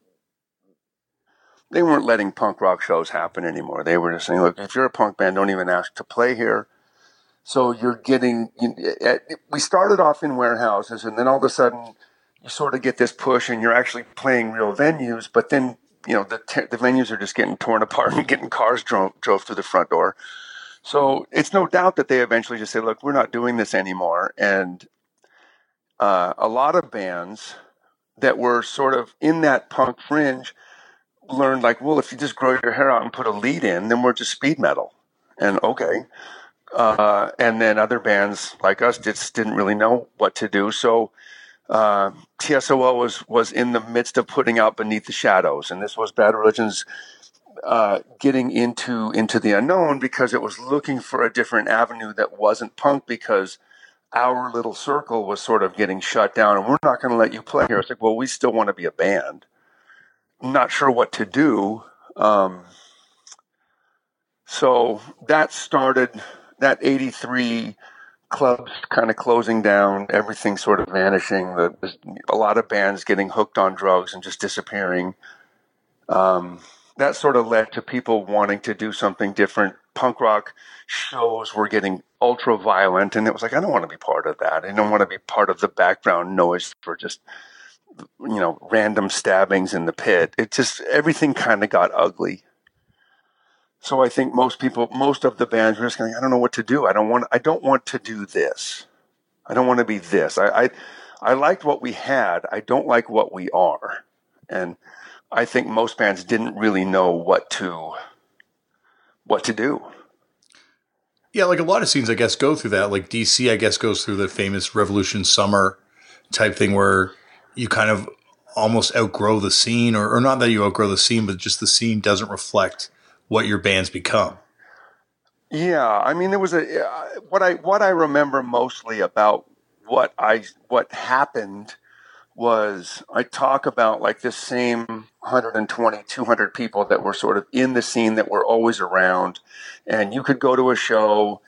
they weren't letting punk rock shows happen anymore. They were just saying, look, if you're a punk band, don't even ask to play here. So you're getting, you, we started off in warehouses, and then all of a sudden you sort of get this push and you're actually playing real venues, but then, you know, the the venues are just getting torn apart and getting cars drove, drove through the front door. So it's no doubt that they eventually just say, look, we're not doing this anymore. And uh, a lot of bands that were sort of in that punk fringe learned like, well, if you just grow your hair out and put a lead in, then we're just speed metal. And okay. Uh, and then other bands like us just didn't really know what to do. So uh, T S O L was, was in the midst of putting out Beneath the Shadows. And this was Bad Religion's uh, getting into, into the unknown, because it was looking for a different avenue that wasn't punk, because our little circle was sort of getting shut down, and we're not going to let you play here. It's like, well, we still want to be a band. Not sure what to do. Um, so that started, that eighty-three clubs kind of closing down, everything sort of vanishing, the, a lot of bands getting hooked on drugs and just disappearing. Um, that sort of led to people wanting to do something different. Punk rock shows were getting ultra violent, and it was like, I don't want to be part of that. I don't want to be part of the background noise for just, you know, random stabbings in the pit. It just, everything kind of got ugly. So I think most people, most of the bands were just going, I don't know what to do. I don't want, I don't want to do this. I don't want to be this. I, I, I liked what we had. I don't like what we are. And I think most bands didn't really know what to, what to do. Yeah, like a lot of scenes, I guess, go through that. Like D C, I guess, goes through the famous Revolution Summer type thing where you kind of almost outgrow the scene, or, or not that you outgrow the scene, but just the scene doesn't reflect what your band's become. Yeah, I mean, there was a uh, what I what I remember mostly about what I what happened was I talk about like this same one hundred twenty, two hundred people that were sort of in the scene that were always around, and you could go to a show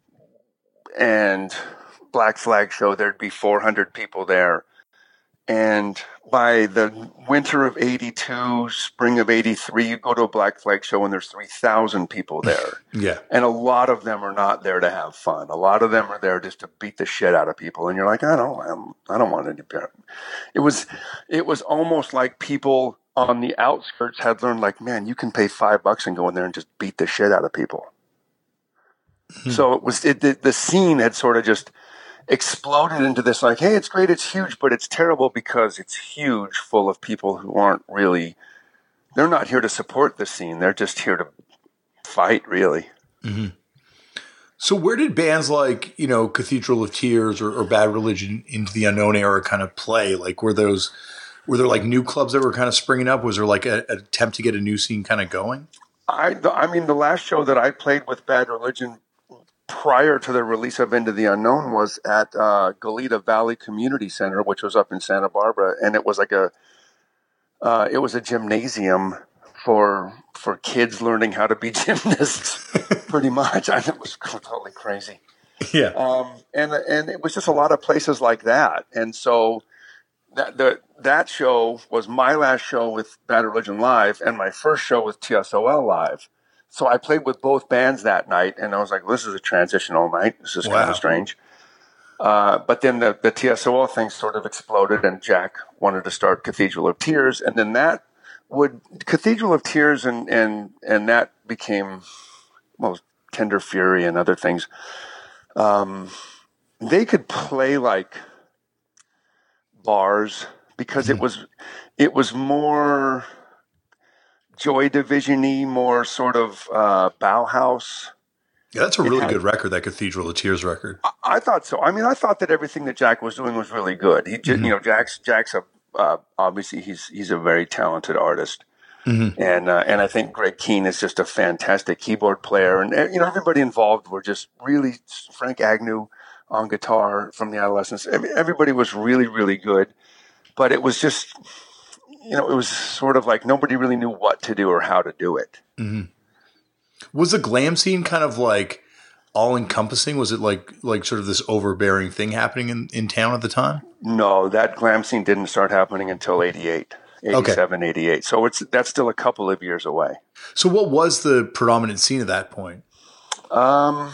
and Black Flag show, there'd be four hundred people there. And by the winter of eighty-two, spring of eighty-three, you go to a Black Flag show and there's three thousand people there. Yeah. And a lot of them are not there to have fun. A lot of them are there just to beat the shit out of people. And you're like, I don't, I'm, I don't want to do. It was, it was almost like people on the outskirts had learned, like, man, you can pay five bucks and go in there and just beat the shit out of people. Hmm. So it was, it, the, the scene had sort of just exploded into this, like, hey, it's great, it's huge, but it's terrible because it's huge, full of people who aren't really, they're not here to support the scene. They're just here to fight, really. Mm-hmm. So where did bands like, you know, Cathedral of Tears or, or Bad Religion, Into the Unknown era kind of play? Like, were those, were there like new clubs that were kind of springing up? Was there like a, an attempt to get a new scene kind of going? I, I mean, the last show that I played with Bad Religion prior to the release of Into the Unknown was at uh, Goleta Valley Community Center, which was up in Santa Barbara, and it was like a uh, it was a gymnasium for for kids learning how to be gymnasts, pretty much. I it was totally crazy. Yeah, um, and and it was just a lot of places like that, and so that the that show was my last show with Bad Religion live, and my first show with T S O L live. So I played with both bands that night, and I was like, this is a transitional night. This is wow. kind of strange. Uh, but then the, the T S O L thing sort of exploded, and Jack wanted to start Cathedral of Tears. And then that would, Cathedral of Tears and, and, and that became, well, Tender Fury and other things. Um, they could play like bars because mm-hmm. it was, it was more Joy Division-y, more sort of uh, Bauhaus. Yeah, that's a really had, good record, that Cathedral of Tears record. I, I thought so. I mean, I thought that everything that Jack was doing was really good. He, mm-hmm. you know, Jack's Jack's a uh, obviously he's he's a very talented artist, mm-hmm. and uh, and I think Greg Keane is just a fantastic keyboard player, and you know, everybody involved were just really. Frank Agnew on guitar from the Adolescents. Everybody was really really good, but it was just. You know, it was sort of like nobody really knew what to do or how to do it. Mm-hmm. Was the glam scene kind of like all encompassing? Was it like like sort of this overbearing thing happening in, in town at the time? No, that glam scene didn't start happening until eighty-eight, eighty-seven, okay. eighty-eight. So it's that's still a couple of years away. So what was the predominant scene at that point? Um,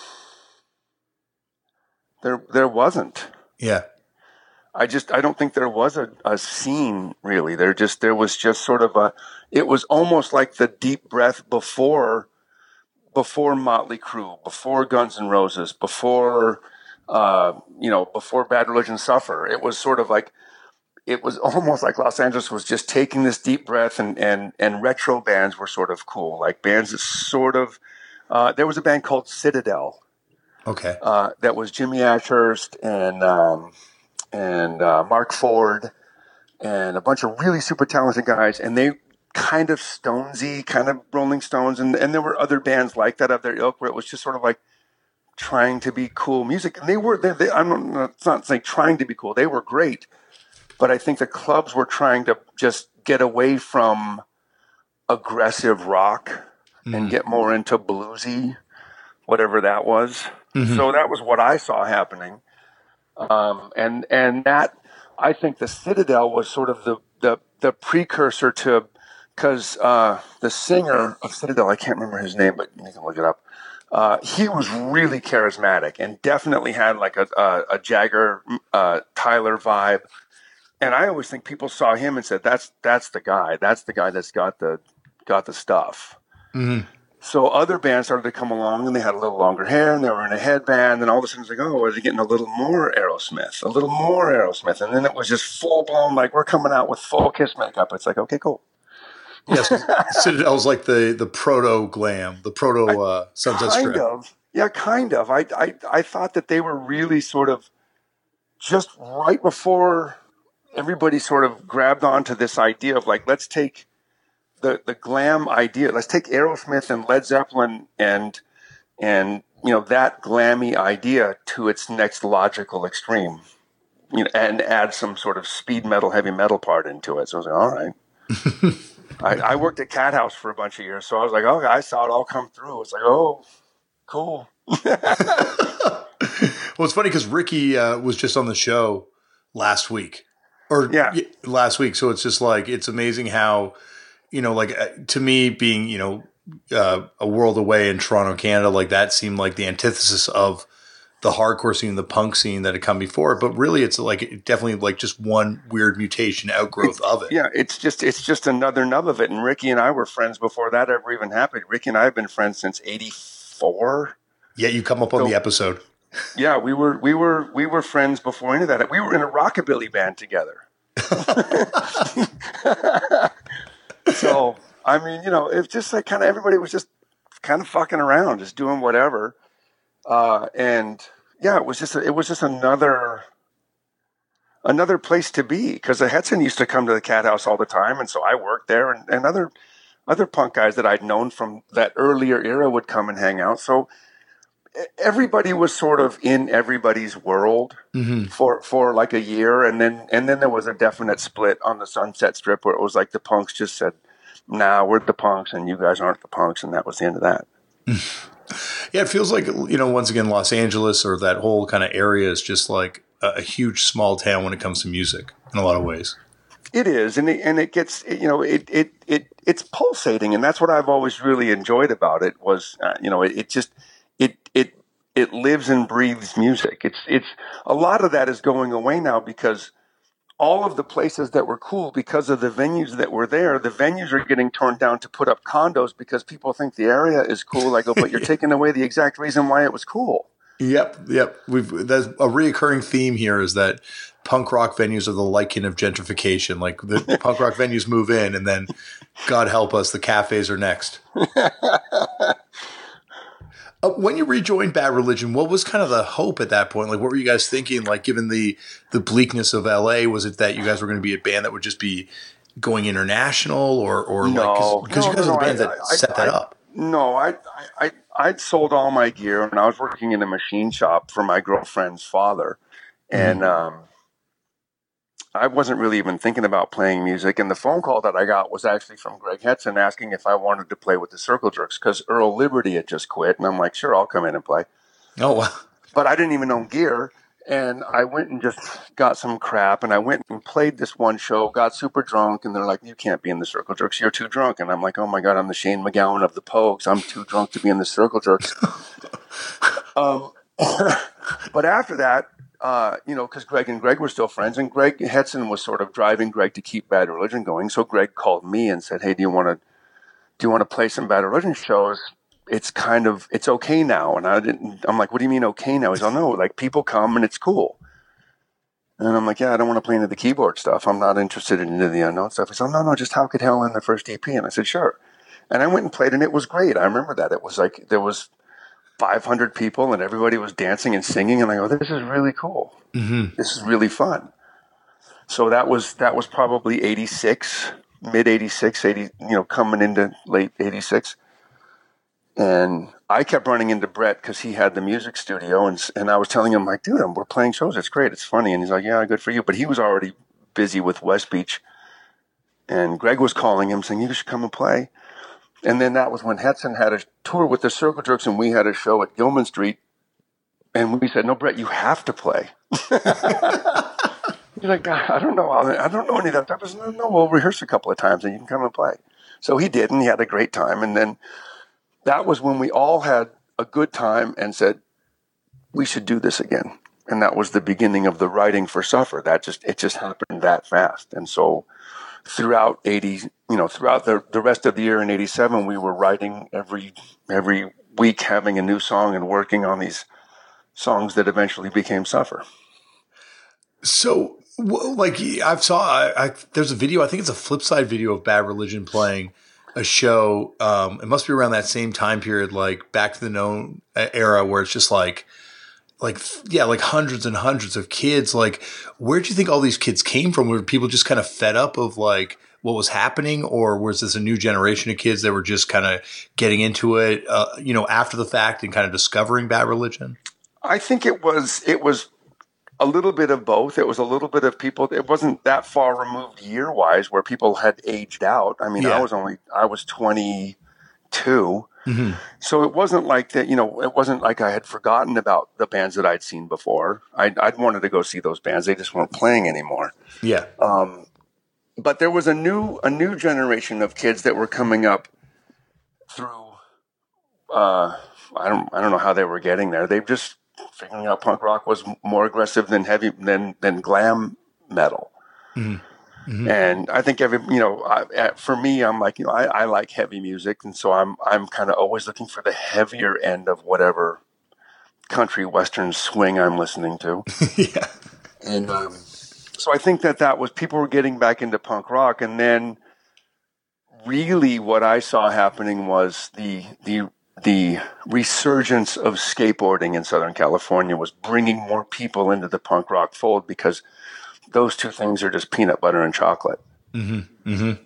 there there wasn't. Yeah. I just, I don't think there was a, a scene really. There just, there was just sort of a, it was almost like the deep breath before, before Motley Crue, before Guns N' Roses, before, uh, you know, before Bad Religion Suffer. It was sort of like, it was almost like Los Angeles was just taking this deep breath, and, and, and retro bands were sort of cool. Like bands that sort of, uh, there was a band called Citadel. Okay. Uh, that was Jimmy Ashurst and, um, and uh, Mark Ford, and a bunch of really super talented guys, and they kind of Stonesy, kind of Rolling Stones, and, and there were other bands like that of their ilk where it was just sort of like trying to be cool music. And they were, they, they, I'm not, it's not saying trying to be cool, they were great, but I think the clubs were trying to just get away from aggressive rock mm. and get more into bluesy, whatever that was. Mm-hmm. So that was what I saw happening. Um, and, and that, I think the Citadel was sort of the, the, the precursor to, cause, uh, the singer of Citadel, I can't remember his name, but you can look it up. Uh, he was really charismatic and definitely had like a, a, a Jagger, uh, Tyler vibe. And I always think people saw him and said, that's, that's the guy, that's the guy that's got the, got the stuff. Mm-hmm. So other bands started to come along, and they had a little longer hair, and they were in a headband, and all of a sudden it's like, oh, are they getting a little more Aerosmith, a little more Aerosmith? And then it was just full-blown, like, we're coming out with full Kiss makeup. It's like, okay, cool. Yes, Citadel's like the, the proto-glam, the proto uh, Sunset kind Strip. Kind of. Yeah, kind of. I, I, I thought that they were really sort of just right before everybody sort of grabbed onto this idea of, like, let's take the the glam idea. Let's take Aerosmith and Led Zeppelin and and you know that glammy idea to its next logical extreme, you know, and add some sort of speed metal, heavy metal part into it. So I was like, all right. I, I worked at Cat House for a bunch of years, so I was like, oh, I saw it all come through. It's like, oh, cool. Well, it's funny because Ricky uh, was just on the show last week, or yeah. last week. So it's just like it's amazing how. You know, like uh, to me being, you know, uh, a world away in Toronto, Canada, like that seemed like the antithesis of the hardcore scene, the punk scene that had come before. But really it's like definitely like just one weird mutation outgrowth of it. Yeah, it's just it's just another nub of it. And Ricky and I were friends before that ever even happened. Ricky and I have been friends since eighty-four. Yeah, you come up on so, the episode. Yeah, we were we were we were friends before any of that. We were in a rockabilly band together. So, I mean, you know, it's just like kind of everybody was just kind of fucking around, just doing whatever. Uh, and yeah, it was just, a, it was just another, another place to be because the Hetson used to come to the Cat House all the time. And so I worked there and, and other, other punk guys that I'd known from that earlier era would come and hang out. So everybody was sort of in everybody's world mm-hmm. for, for like a year. And then, and then there was a definite split on the Sunset Strip where it was like the punks just said, nah, we're the punks and you guys aren't the punks. And that was the end of that. Yeah. It feels like, you know, once again, Los Angeles or that whole kind of area is just like a, a huge small town when it comes to music in a lot of ways. It is. And it, and it gets, you know, it, it, it, it's pulsating. And that's what I've always really enjoyed about it was, uh, you know, it, it just, It it it lives and breathes music. It's it's a lot of that is going away now because all of the places that were cool because of the venues that were there, the venues are getting torn down to put up condos because people think the area is cool. I go, but you're taking away the exact reason why it was cool. Yep, yep. We've there's a reoccurring theme here is that punk rock venues are the Lycan of gentrification. Like the punk rock venues move in, and then God help us, the cafes are next. Uh, when you rejoined Bad Religion, what was kind of the hope at that point? Like, what were you guys thinking? Like, given the the bleakness of L A, was it that you guys were going to be a band that would just be going international, or or no, like because no, you guys no, are the bands I, that I, set I, that up? No, I I I'd sold all my gear, and I was working in a machine shop for my girlfriend's father, and mm-hmm. um, I wasn't really even thinking about playing music. And the phone call that I got was actually from Greg Hetson asking if I wanted to play with the Circle Jerks because Earl Liberty had just quit. And I'm like, sure, I'll come in and play. Oh, wow. But I didn't even own gear. And I went and just got some crap. And I went and played this one show, got super drunk. And they're like, you can't be in the Circle Jerks. You're too drunk. And I'm like, oh, my God, I'm the Shane MacGowan of the Pogues. I'm too drunk to be in the Circle Jerks. um, but after that, Uh, you know, because Greg and Greg were still friends, and Greg Hetson was sort of driving Greg to keep Bad Religion going. So Greg called me and said, "Hey, do you want to do you want to play some Bad Religion shows? It's kind of it's okay now." And I didn't. I'm like, "What do you mean okay now?" He's, "Oh no, like people come and it's cool." And I'm like, "Yeah, I don't want to play into the keyboard stuff. I'm not interested in into the unknown stuff." He said, "Oh no, no, just How Could Hell in the first E P." And I said, "Sure." And I went and played, and it was great. I remember that it was like there was five hundred people and everybody was dancing and singing. And I go, this is really cool. Mm-hmm. This is really fun. So that was, that was probably eighty-six, mid eighty-six, eighty, you know, coming into late eighty-six. And I kept running into Brett because he had the music studio. And, and I was telling him like, dude, I'm, we're playing shows. It's great. It's funny. And he's like, yeah, good for you. But he was already busy with West Beach. And Greg was calling him saying, you should come and play. And then that was when Hetson had a tour with the Circle Jerks, and we had a show at Gilman Street. And we said, no, Brett, you have to play. He's like, I don't know. I don't know any of that stuff. I said, no, no, we'll rehearse a couple of times, and you can come and play. So he did, and he had a great time. And then that was when we all had a good time and said, we should do this again. And that was the beginning of the writing for Suffer. That just, it just happened that fast. And so throughout eighty, you know, throughout the, the rest of the year in eighty-seven, we were writing every every week, having a new song and working on these songs that eventually became Suffer. So, like, I've saw, I, I, there's a video, I think it's a Flipside video of Bad Religion playing a show. Um, it must be around that same time period, like Back to the Known era, where it's just like, like, yeah, like hundreds and hundreds of kids. Like, where do you think all these kids came from? Were people just kind of fed up of like what was happening, or was this a new generation of kids that were just kind of getting into it, uh, you know, after the fact and kind of discovering Bad Religion? I think it was, it was, a little bit of both. It was a little bit of people. It wasn't that far removed year wise where people had aged out. I mean, yeah. I was only, I was twenty-two. Mm-hmm. So it wasn't like that, you know, it wasn't like I had forgotten about the bands that I'd seen before. I'd, I'd wanted to go see those bands. They just weren't playing anymore. Yeah. Um, but there was a new, a new generation of kids that were coming up through, uh, I don't, I don't know how they were getting there. They just, figuring out punk rock was more aggressive than heavy than than glam metal. Mm-hmm. Mm-hmm. And I think every you know I, for me I'm like you know I, I like heavy music, and so I'm I'm kind of always looking for the heavier end of whatever country western swing I'm listening to. Yeah. And um, so I think that that was people were getting back into punk rock, and then really what I saw happening was the the the resurgence of skateboarding in Southern California was bringing more people into the punk rock fold, because those two things are just peanut butter and chocolate. Mm-hmm. Mm-hmm.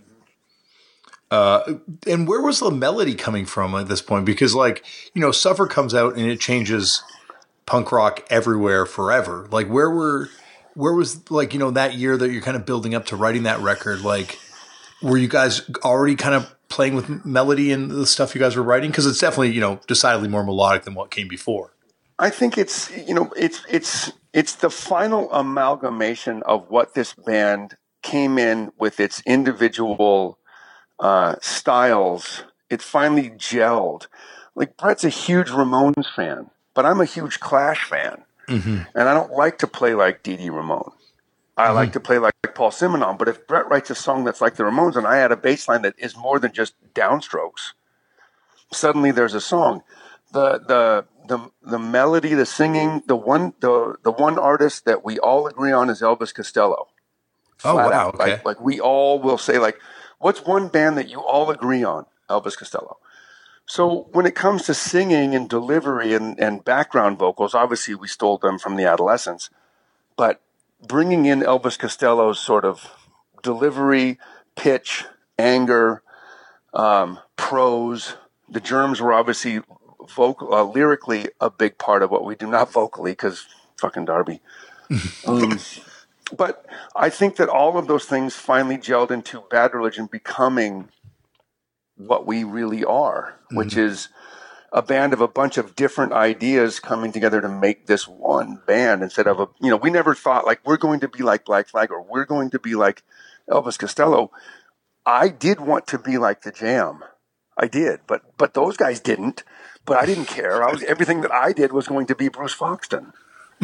Uh, and where was the melody coming from at this point? Because, like, you know, Suffer comes out and it changes punk rock everywhere forever. Like, where were, where was, like, you know, that year that you're kind of building up to writing that record? Like, were you guys already kind of playing with melody and the stuff you guys were writing? Because it's definitely, you know, decidedly more melodic than what came before. I think it's, you know, it's it's it's the final amalgamation of what this band came in with its individual uh, styles. It finally gelled. Like, Brett's a huge Ramones fan, but I'm a huge Clash fan. Mm-hmm. And I don't like to play like Dee Dee Ramone. I mm-hmm. like to play like Paul Simonon, but if Brett writes a song that's like the Ramones and I add a bass line that is more than just downstrokes, suddenly there's a song. The the the the melody, the singing, the one the the one artist that we all agree on is Elvis Costello. Oh wow! Out. Okay. Like, like we all will say, like, what's one band that you all agree on? Elvis Costello. So when it comes to singing and delivery and, and background vocals, obviously we stole them from the Adolescents, but bringing in Elvis Costello's sort of delivery, pitch, anger, um, prose. The Germs were obviously vocal, uh, lyrically a big part of what we do, not vocally, because fucking Darby. um, but I think that all of those things finally gelled into Bad Religion becoming what we really are, mm-hmm. which is a band of a bunch of different ideas coming together to make this one band instead of a, you know, we never thought like we're going to be like Black Flag or we're going to be like Elvis Costello. I did want to be like the Jam. I did, but, but those guys didn't, but I didn't care. I was, everything that I did was going to be Bruce Foxton.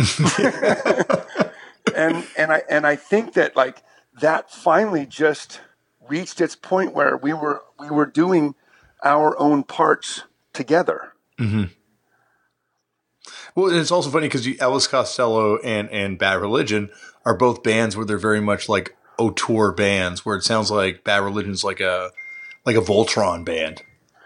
and, and I, and I think that like that finally just reached its point where we were, we were doing our own parts together. Mm-hmm. Well, it's also funny because Elvis Costello and, and Bad Religion are both bands where they're very much like auteur bands, where it sounds like Bad Religion's like a like a Voltron band.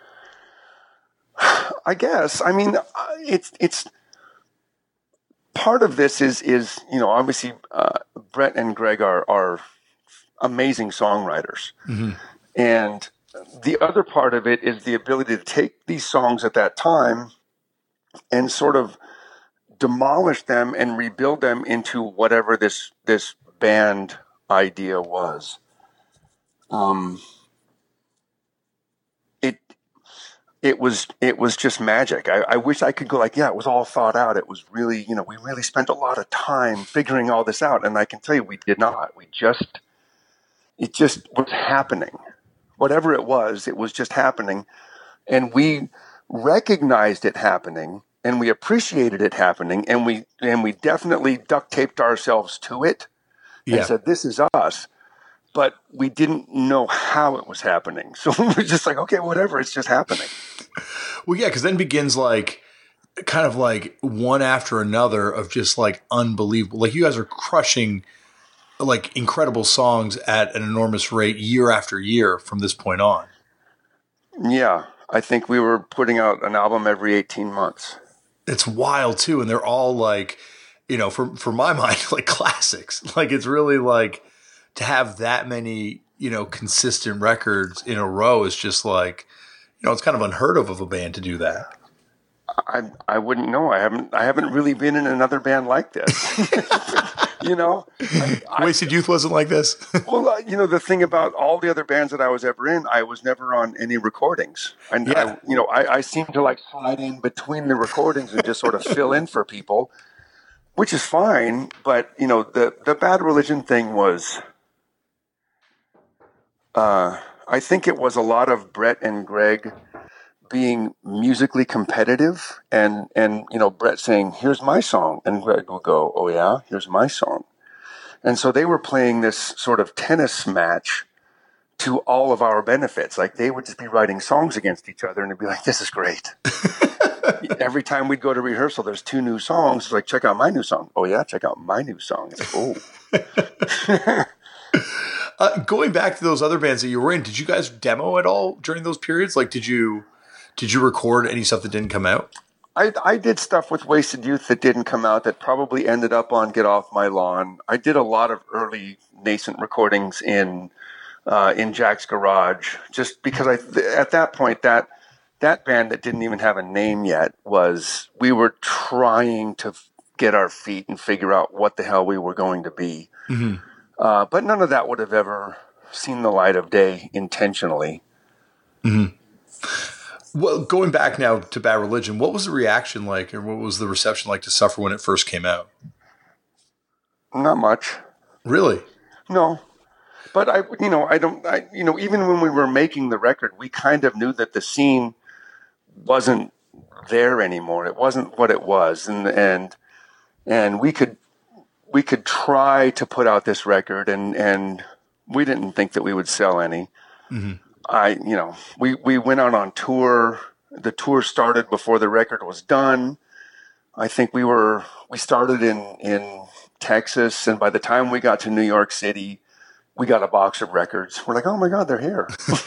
I guess. I mean, it's it's part of this is is you know obviously uh, Brett and Greg are are amazing songwriters, mm-hmm. and the other part of it is the ability to take these songs at that time and sort of demolish them and rebuild them into whatever this this band idea was. Um, it it was it was just magic. I, I wish I could go like, yeah, it was all thought out. It was really, you know, we really spent a lot of time figuring all this out, and I can tell you, we did not. We just it just was happening. Whatever it was, it was just happening. And we recognized it happening and we appreciated it happening. And we, and we definitely duct taped ourselves to it and yeah. said, this is us. but we didn't know how it was happening. So we were just like, okay, whatever, it's just happening. Well, yeah, because then begins like kind of like one after another of just like unbelievable. Like you guys are crushing like incredible songs at an enormous rate year after year from this point on. Yeah, I think we were putting out an album every eighteen months. It's wild too, and they're all like, you know, for for my mind, like classics. Like it's really like to have that many, you know, consistent records in a row is just like, you know, it's kind of unheard of of a band to do that. I I wouldn't know. I haven't I haven't really been in another band like this. You know, I, I, Wasted Youth wasn't like this. Well, uh, you know, the thing about all the other bands that I was ever in, I was never on any recordings. And Yeah. I, you know, I, I seem to like slide in between the recordings and just sort of fill in for people, which is fine. But you know, the the Bad Religion thing was, uh, I think it was a lot of Brett and Greg being musically competitive, and and you know, Brett saying, "Here's my song," and Greg will go, "Oh yeah, here's my song." And so they were playing this sort of tennis match to all of our benefits. Like they would just be writing songs against each other, and it'd be like, "This is great." Every time we'd go to rehearsal, there's two new songs. It's like, check out my new song. Oh yeah, check out my new song. It's like, oh. uh, going back to those other bands that you were in, did you guys demo at all during those periods? Like, did you did you record any stuff that didn't come out? I, I did stuff with Wasted Youth that didn't come out that probably ended up on Get Off My Lawn. I did a lot of early nascent recordings in uh, in Jack's garage, just because I at that point that that band that didn't even have a name yet was we were trying to get our feet and figure out what the hell we were going to be. Mm-hmm. Uh, but none of that would have ever seen the light of day intentionally. Mm-hmm. Well, going back now to Bad Religion, what was the reaction like, or what was the reception like to Suffer when it first came out? Not much. Really? No. But I, you know, I don't, I, you know, even when we were making the record, we kind of knew that the scene wasn't there anymore. It wasn't what it was, and and and we could we could try to put out this record, and and we didn't think that we would sell any. Mm-hmm. I, you know, we, we went out on tour. The tour started before the record was done. I think we were, we started in, in Texas. And by the time we got to New York City, we got a box of records. We're like, oh my God, they're here.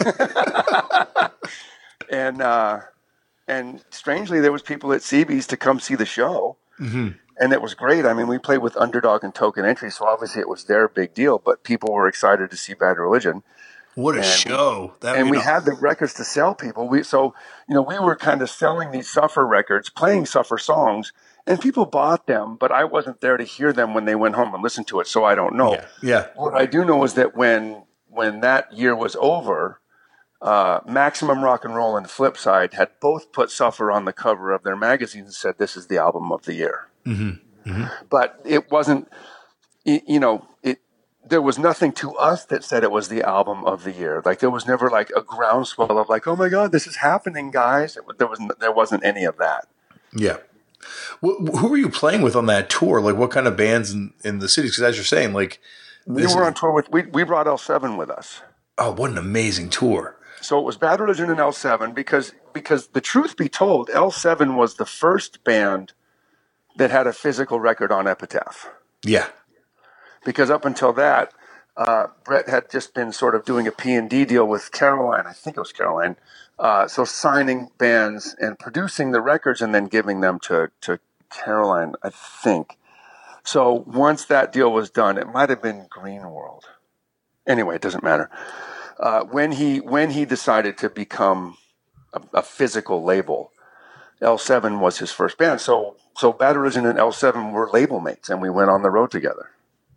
and, uh, and strangely, there was people at C B's to come see the show. Mm-hmm. And it was great. I mean, we played with Underdog and Token Entry. So obviously it was their big deal, but people were excited to see Bad Religion. What a and, show! That, and we know. had the records to sell people. We so you know we were kind of selling these Suffer records, playing Suffer songs, and people bought them. But I wasn't there to hear them when they went home and listened to it, so I don't know. Yeah. yeah. What I do know is that when when that year was over, uh, Maximum Rock and Roll and Flipside had both put Suffer on the cover of their magazines and said, "This is the album of the year." Mm-hmm. Mm-hmm. But it wasn't. You know it. There was nothing to us that said it was the album of the year. Like there was never like a groundswell of like, oh my God, this is happening, guys. It, there was there wasn't any of that. Yeah. Well, who were you playing with on that tour? Like what kind of bands in, in the cities? Because as you're saying, like we were on tour with we we brought L seven with us. Oh, what an amazing tour! So it was Bad Religion and L seven because because the truth be told, L seven was the first band that had a physical record on Epitaph. Yeah. Because up until that, uh, Brett had just been sort of doing a P and D deal with Caroline. I think it was Caroline. Uh, so signing bands and producing the records and then giving them to, to Caroline, I think. So once that deal was done, it might have been Green World. Anyway, it doesn't matter. Uh, when he when he decided to become a, a physical label, L seven was his first band. So so Bad Religion and L seven were label mates, and we went on the road together.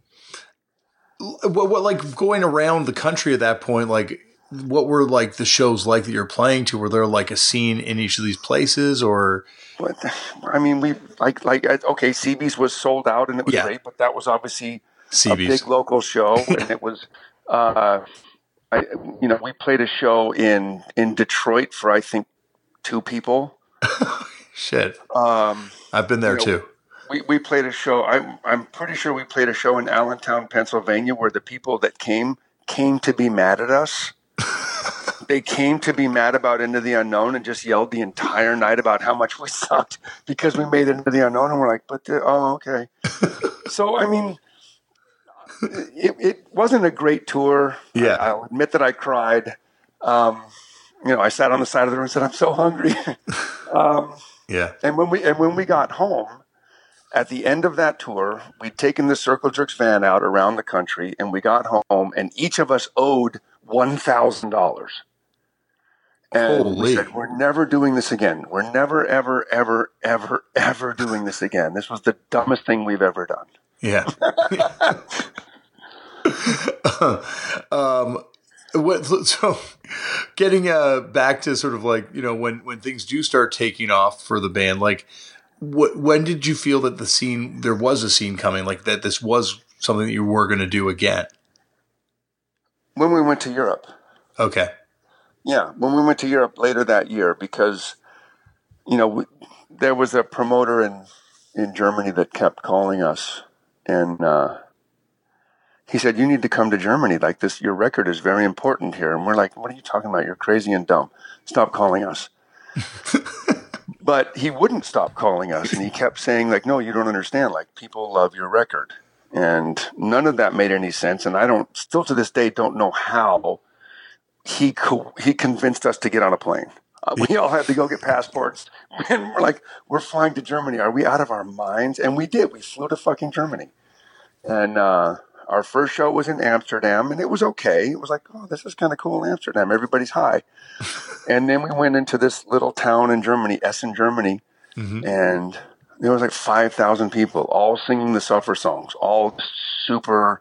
What, what, like going around the country at that point, like what were like the shows like that you're playing to? Were there like a scene in each of these places, or? But, I mean, we like like okay, C B's was sold out and it was yeah. great, but that was obviously C B's. A big local show, and it was, uh, I you know, we played a show in in Detroit for I think two people. Shit, um, I've been there you know, too. We we played a show. I'm I'm pretty sure we played a show in Allentown, Pennsylvania, where the people that came came to be mad at us. They came to be mad about Into the Unknown and just yelled the entire night about how much we sucked because we made it Into the Unknown. And we're like, but, the, oh, okay. So, I mean, it, it wasn't a great tour. Yeah. I, I'll admit that I cried. Um, you know, I sat on the side of the room and said, I'm so hungry. um, yeah. And when we and when we got home, at the end of that tour, we'd taken the Circle Jerks van out around the country, and we got home, and each of us owed one thousand dollars. And Holy. we said, we're never doing this again. We're never, ever, ever, ever, ever doing this again. This was the dumbest thing we've ever done. Yeah. um, what, so getting uh, back to sort of like, you know, when, when things do start taking off for the band, like what, when did you feel that the scene, there was a scene coming, like that this was something that you were going to do again? When we went to Europe. Okay. Yeah, when we went to Europe later that year, because, you know, we, there was a promoter in, in Germany that kept calling us, and uh, he said, you need to come to Germany. Like this, your record is very important here. And we're like, what are you talking about? You're crazy and dumb. Stop calling us. But he wouldn't stop calling us, and he kept saying, like, no, you don't understand. Like, people love your record. And none of that made any sense, and I don't, still to this day, don't know how He co- he convinced us to get on a plane. Uh, we all had to go get passports. And we're like, we're flying to Germany. Are we out of our minds? And we did. We flew to fucking Germany. And uh, our first show was in Amsterdam, and it was okay. It was like, oh, this is kind of cool in Amsterdam. Everybody's high. And then we went into this little town in Germany, Essen, Germany, mm-hmm. and there was like five thousand people all singing the Suffer songs, all super...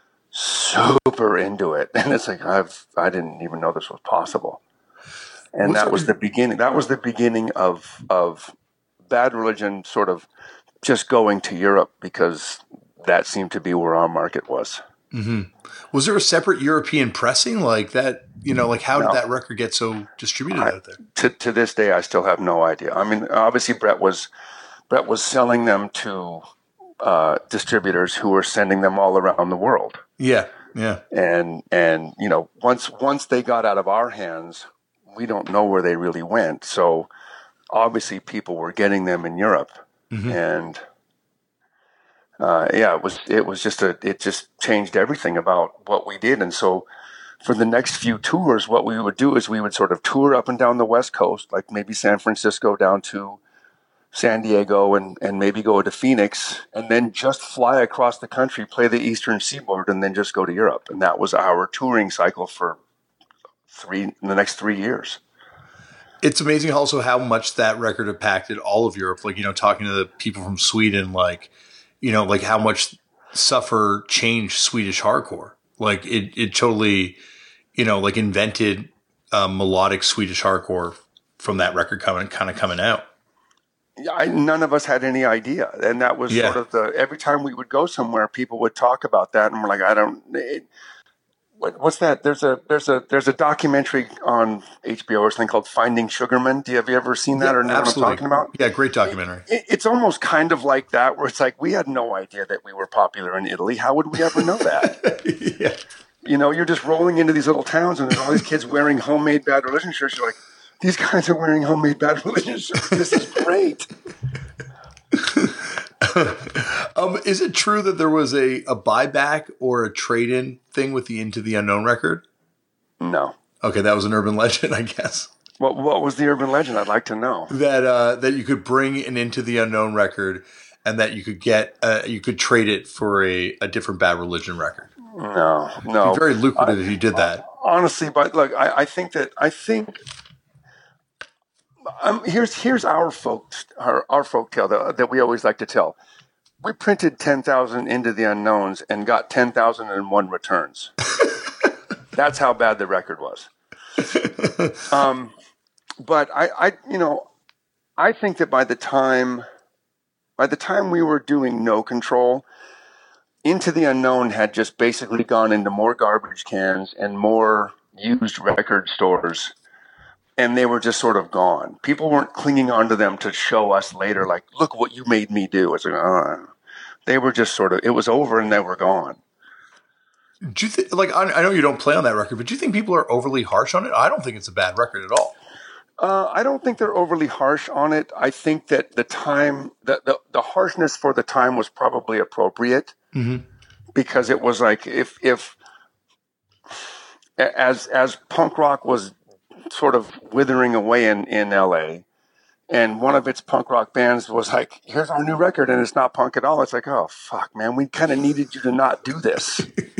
super into it. And it's like, I've, I didn't even know this was possible. And What's that was the beginning. That was the beginning of, of Bad Religion sort of just going to Europe, because that seemed to be where our market was. Mm-hmm. Was there a separate European pressing like that? You know, like how no. did that record get so distributed I, out there? To, to this day, I still have no idea. I mean, obviously Brett was, Brett was selling them to uh, distributors who were sending them all around the world. Yeah, yeah. And, and you know, once once they got out of our hands, we don't know where they really went. So obviously people were getting them in Europe. Mm-hmm. And uh, yeah, it was it was just a it just changed everything about what we did. And so for the next few tours, what we would do is we would sort of tour up and down the West Coast, like maybe San Francisco down to San Diego, and, and maybe go to Phoenix, and then just fly across the country, play the Eastern Seaboard, and then just go to Europe. And that was our touring cycle for three in the next three years. It's amazing also how much that record impacted all of Europe. Like, you know, talking to the people from Sweden, like, you know, like how much Suffer changed Swedish hardcore. Like it, it totally, you know, like invented um, melodic Swedish hardcore from that record coming, kind of coming out. I, none of us had any idea. And that was yeah. sort of the, every time we would go somewhere, people would talk about that. And we're like, I don't, it, what, what's that? There's a, there's a, there's a documentary on H B O or something called Finding Sugarman. Do you, have you ever seen that yeah, or know absolutely. what I'm talking about? Yeah. Great documentary. It, it's almost kind of like that, where it's like, we had no idea that we were popular in Italy. How would we ever know that? yeah. You know, you're just rolling into these little towns and there's all these kids wearing homemade Bad Religion shirts. You're like, these guys are wearing homemade Bad Religion shirts. This is great. um, is it true that there was a, a buyback or a trade-in thing with the Into the Unknown record? No. Okay, that was an urban legend, I guess. What What was the urban legend? I'd like to know. That uh, that you could bring an Into the Unknown record, and that you could get uh, you could trade it for a, a different Bad Religion record. No, no. It'd be very lucrative I, if you did that. Honestly, but look, I, I think that I think. Um, here's here's our folk our, our folk tale that, that we always like to tell. We printed ten thousand Into the Unknowns and got ten thousand and one returns. That's how bad the record was. Um, but I, I, you know, I think that by the time by the time we were doing No Control, Into the Unknown had just basically gone into more garbage cans and more used record stores. And they were just sort of gone. People weren't clinging onto them to show us later, like, look what you made me do. It's like, uh, they were just sort of, it was over and they were gone. Do you think, like, I, I know you don't play on that record, but do you think people are overly harsh on it? I don't think it's a bad record at all. Uh, I don't think they're overly harsh on it. I think that the time, the, the, the harshness for the time was probably appropriate Mm-hmm. because it was like if, if, as, as punk rock was sort of withering away in, in L A, and one of its punk rock bands was like, here's our new record, and it's not punk at all. It's like, oh, fuck, man, we kind of needed you to not do this.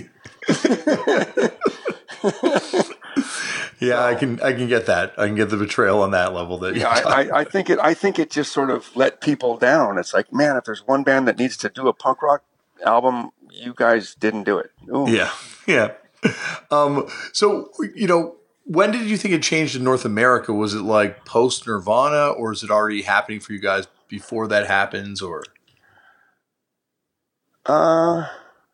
Yeah, so, I can I can get that. I can get the betrayal on that level. That yeah, I, I, I think it. I think it just sort of let people down. It's like, man, if there's one band that needs to do a punk rock album, you guys didn't do it. Ooh. Yeah, yeah. Um, so you know, when did you think it changed in North America? Was it like post Nirvana, or is it already happening for you guys before that happens? Or uh,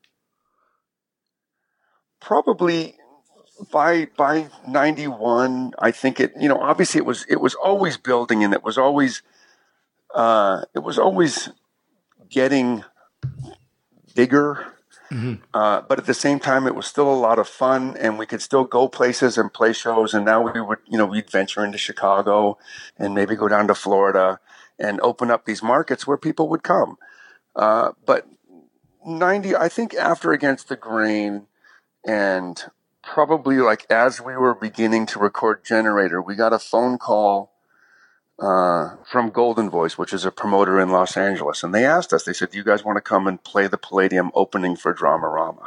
probably. By by ninety-one, I think it. You know, obviously it was it was always building, and it was always uh, it was always getting bigger. Mm-hmm. Uh, but at the same time, it was still a lot of fun, and we could still go places and play shows. And now we would, you know, we'd venture into Chicago, and maybe go down to Florida, and open up these markets where people would come. Uh, but ninety, I think, after Against the Grain, and probably like as we were beginning to record Generator, we got a phone call uh, from Golden Voice, which is a promoter in Los Angeles. And they asked us, they said, do you guys want to come and play the Palladium opening for Dramarama?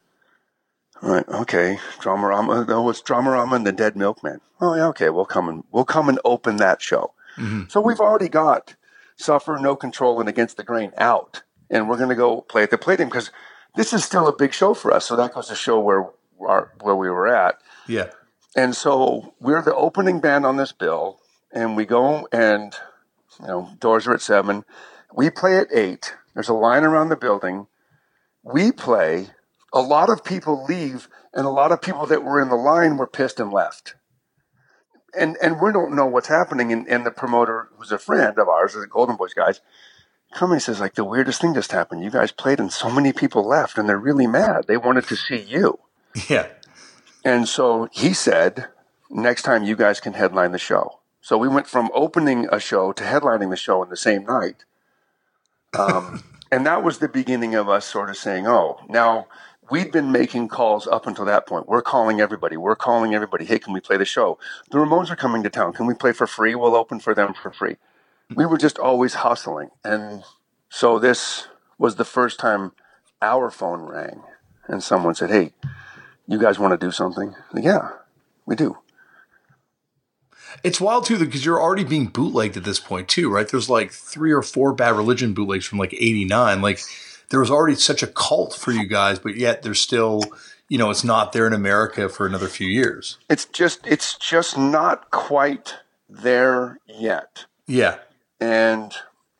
All right, okay. Dramarama, no, it's Dramarama and the Dead Milkman. Oh, yeah, okay, we'll come and, we'll come and open that show. Mm-hmm. So we've already got Suffer, No Control, and Against the Grain out. And we're going to go play at the Palladium because this is still a big show for us. So that goes to show where Our, where we were at. Yeah. And so we're the opening band on this bill, and we go and, you know, doors are at seven. We play at eight. There's a line around the building. We play. A lot of people leave, and a lot of people that were in the line were pissed and left. And and we don't know what's happening. And, and the promoter, who's a friend of ours, the Golden Boys guys, come and says, like, the weirdest thing just happened. You guys played, and so many people left, and they're really mad. They wanted to see you. Yeah. And so he said, next time you guys can headline the show. So we went from opening a show to headlining the show in the same night. Um, and that was the beginning of us sort of saying, oh, now we'd been making calls up until that point. We're calling everybody. We're calling everybody. Hey, can we play the show? The Ramones are coming to town. Can we play for free? We'll open for them for free. We were just always hustling. And so this was the first time our phone rang and someone said, hey, you guys want to do something? Like, yeah, we do. It's wild, too, because you're already being bootlegged at this point, too, right? There's like three or four Bad Religion bootlegs from like eighty-nine. Like, there was already such a cult for you guys, but yet there's still, you know, it's not there in America for another few years. It's just, it's just not quite there yet. Yeah. And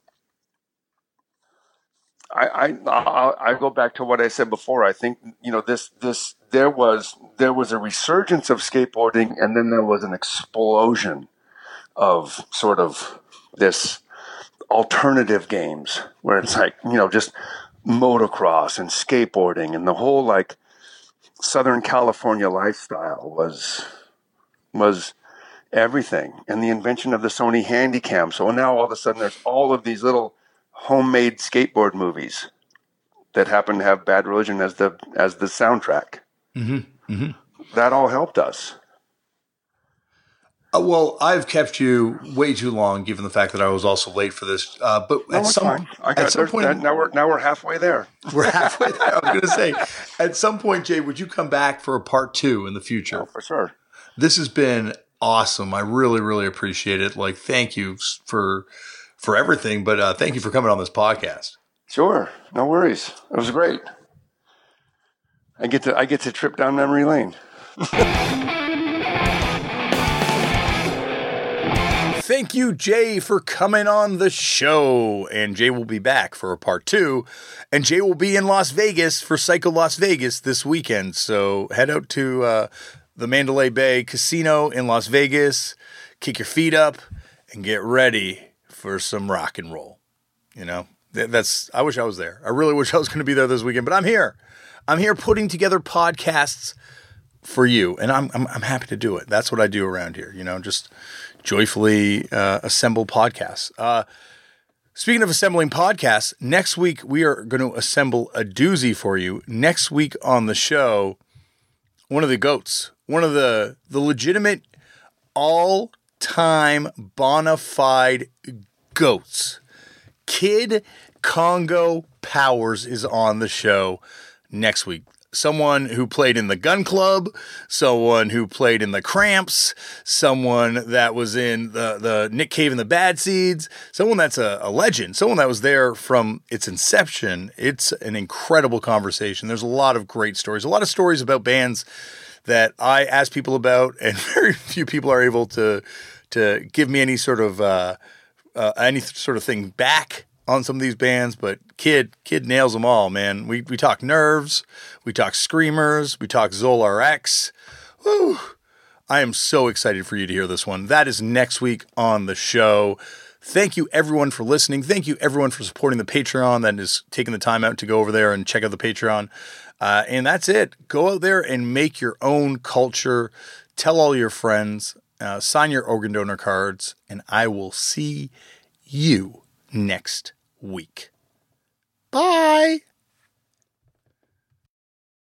I, I, I go back to what I said before. I think, you know, this, this, there was, there was a resurgence of skateboarding, and then there was an explosion of sort of this alternative games where it's like, you know, just motocross and skateboarding, and the whole like Southern California lifestyle was, was everything. And the invention of the Sony Handycam. So now all of a sudden there's all of these little homemade skateboard movies that happen to have Bad Religion as the as the soundtrack. Mm-hmm. Mm-hmm. That all helped us. Uh, well, I've kept you way too long, given the fact that I was also late for this. Uh, but no, at some, fine. I got, at some point, that, now we're now we're halfway there. We're halfway there. I was going to say, at some point, Jay, would you come back for a part two in the future? Oh, for sure. This has been awesome. I really, really appreciate it. Like, thank you for. for everything, but uh, thank you for coming on this podcast. Sure. No worries. It was great. I get to I get to trip down memory lane. Thank you, Jay, for coming on the show. And Jay will be back for a part two. And Jay will be in Las Vegas for Psycho Las Vegas this weekend. So head out to uh, the Mandalay Bay Casino in Las Vegas, kick your feet up, and get ready for some rock and roll. You know, that's, I wish I was there. I really wish I was going to be there this weekend, but I'm here. I'm here putting together podcasts for you, and I'm, I'm I'm happy to do it. That's what I do around here, you know, just joyfully uh, assemble podcasts. Uh, speaking of assembling podcasts, next week we are going to assemble a doozy for you. Next week on the show, one of the GOATs, one of the the legitimate all-time bona fide GOATs, Kid Congo Powers, is on the show next week. Someone who played in the Gun Club, someone who played in the Cramps, someone that was in the, the Nick Cave and the Bad Seeds, someone that's a, a legend, someone that was there from its inception. It's an incredible conversation. There's a lot of great stories, a lot of stories about bands that I ask people about, and very few people are able to to give me any sort of uh, uh, any sort of thing back on some of these bands, but Kid, Kid nails them all, man. We we talk Nerves, we talk Screamers, we talk Zolar X. Woo! I am so excited for you to hear this one. That is next week on the show. Thank you everyone for listening. Thank you everyone for supporting the Patreon that is taking the time out to go over there and check out the Patreon. Uh, and that's it. Go out there and make your own culture. Tell all your friends. Uh, sign your organ donor cards, and I will see you next week. Bye.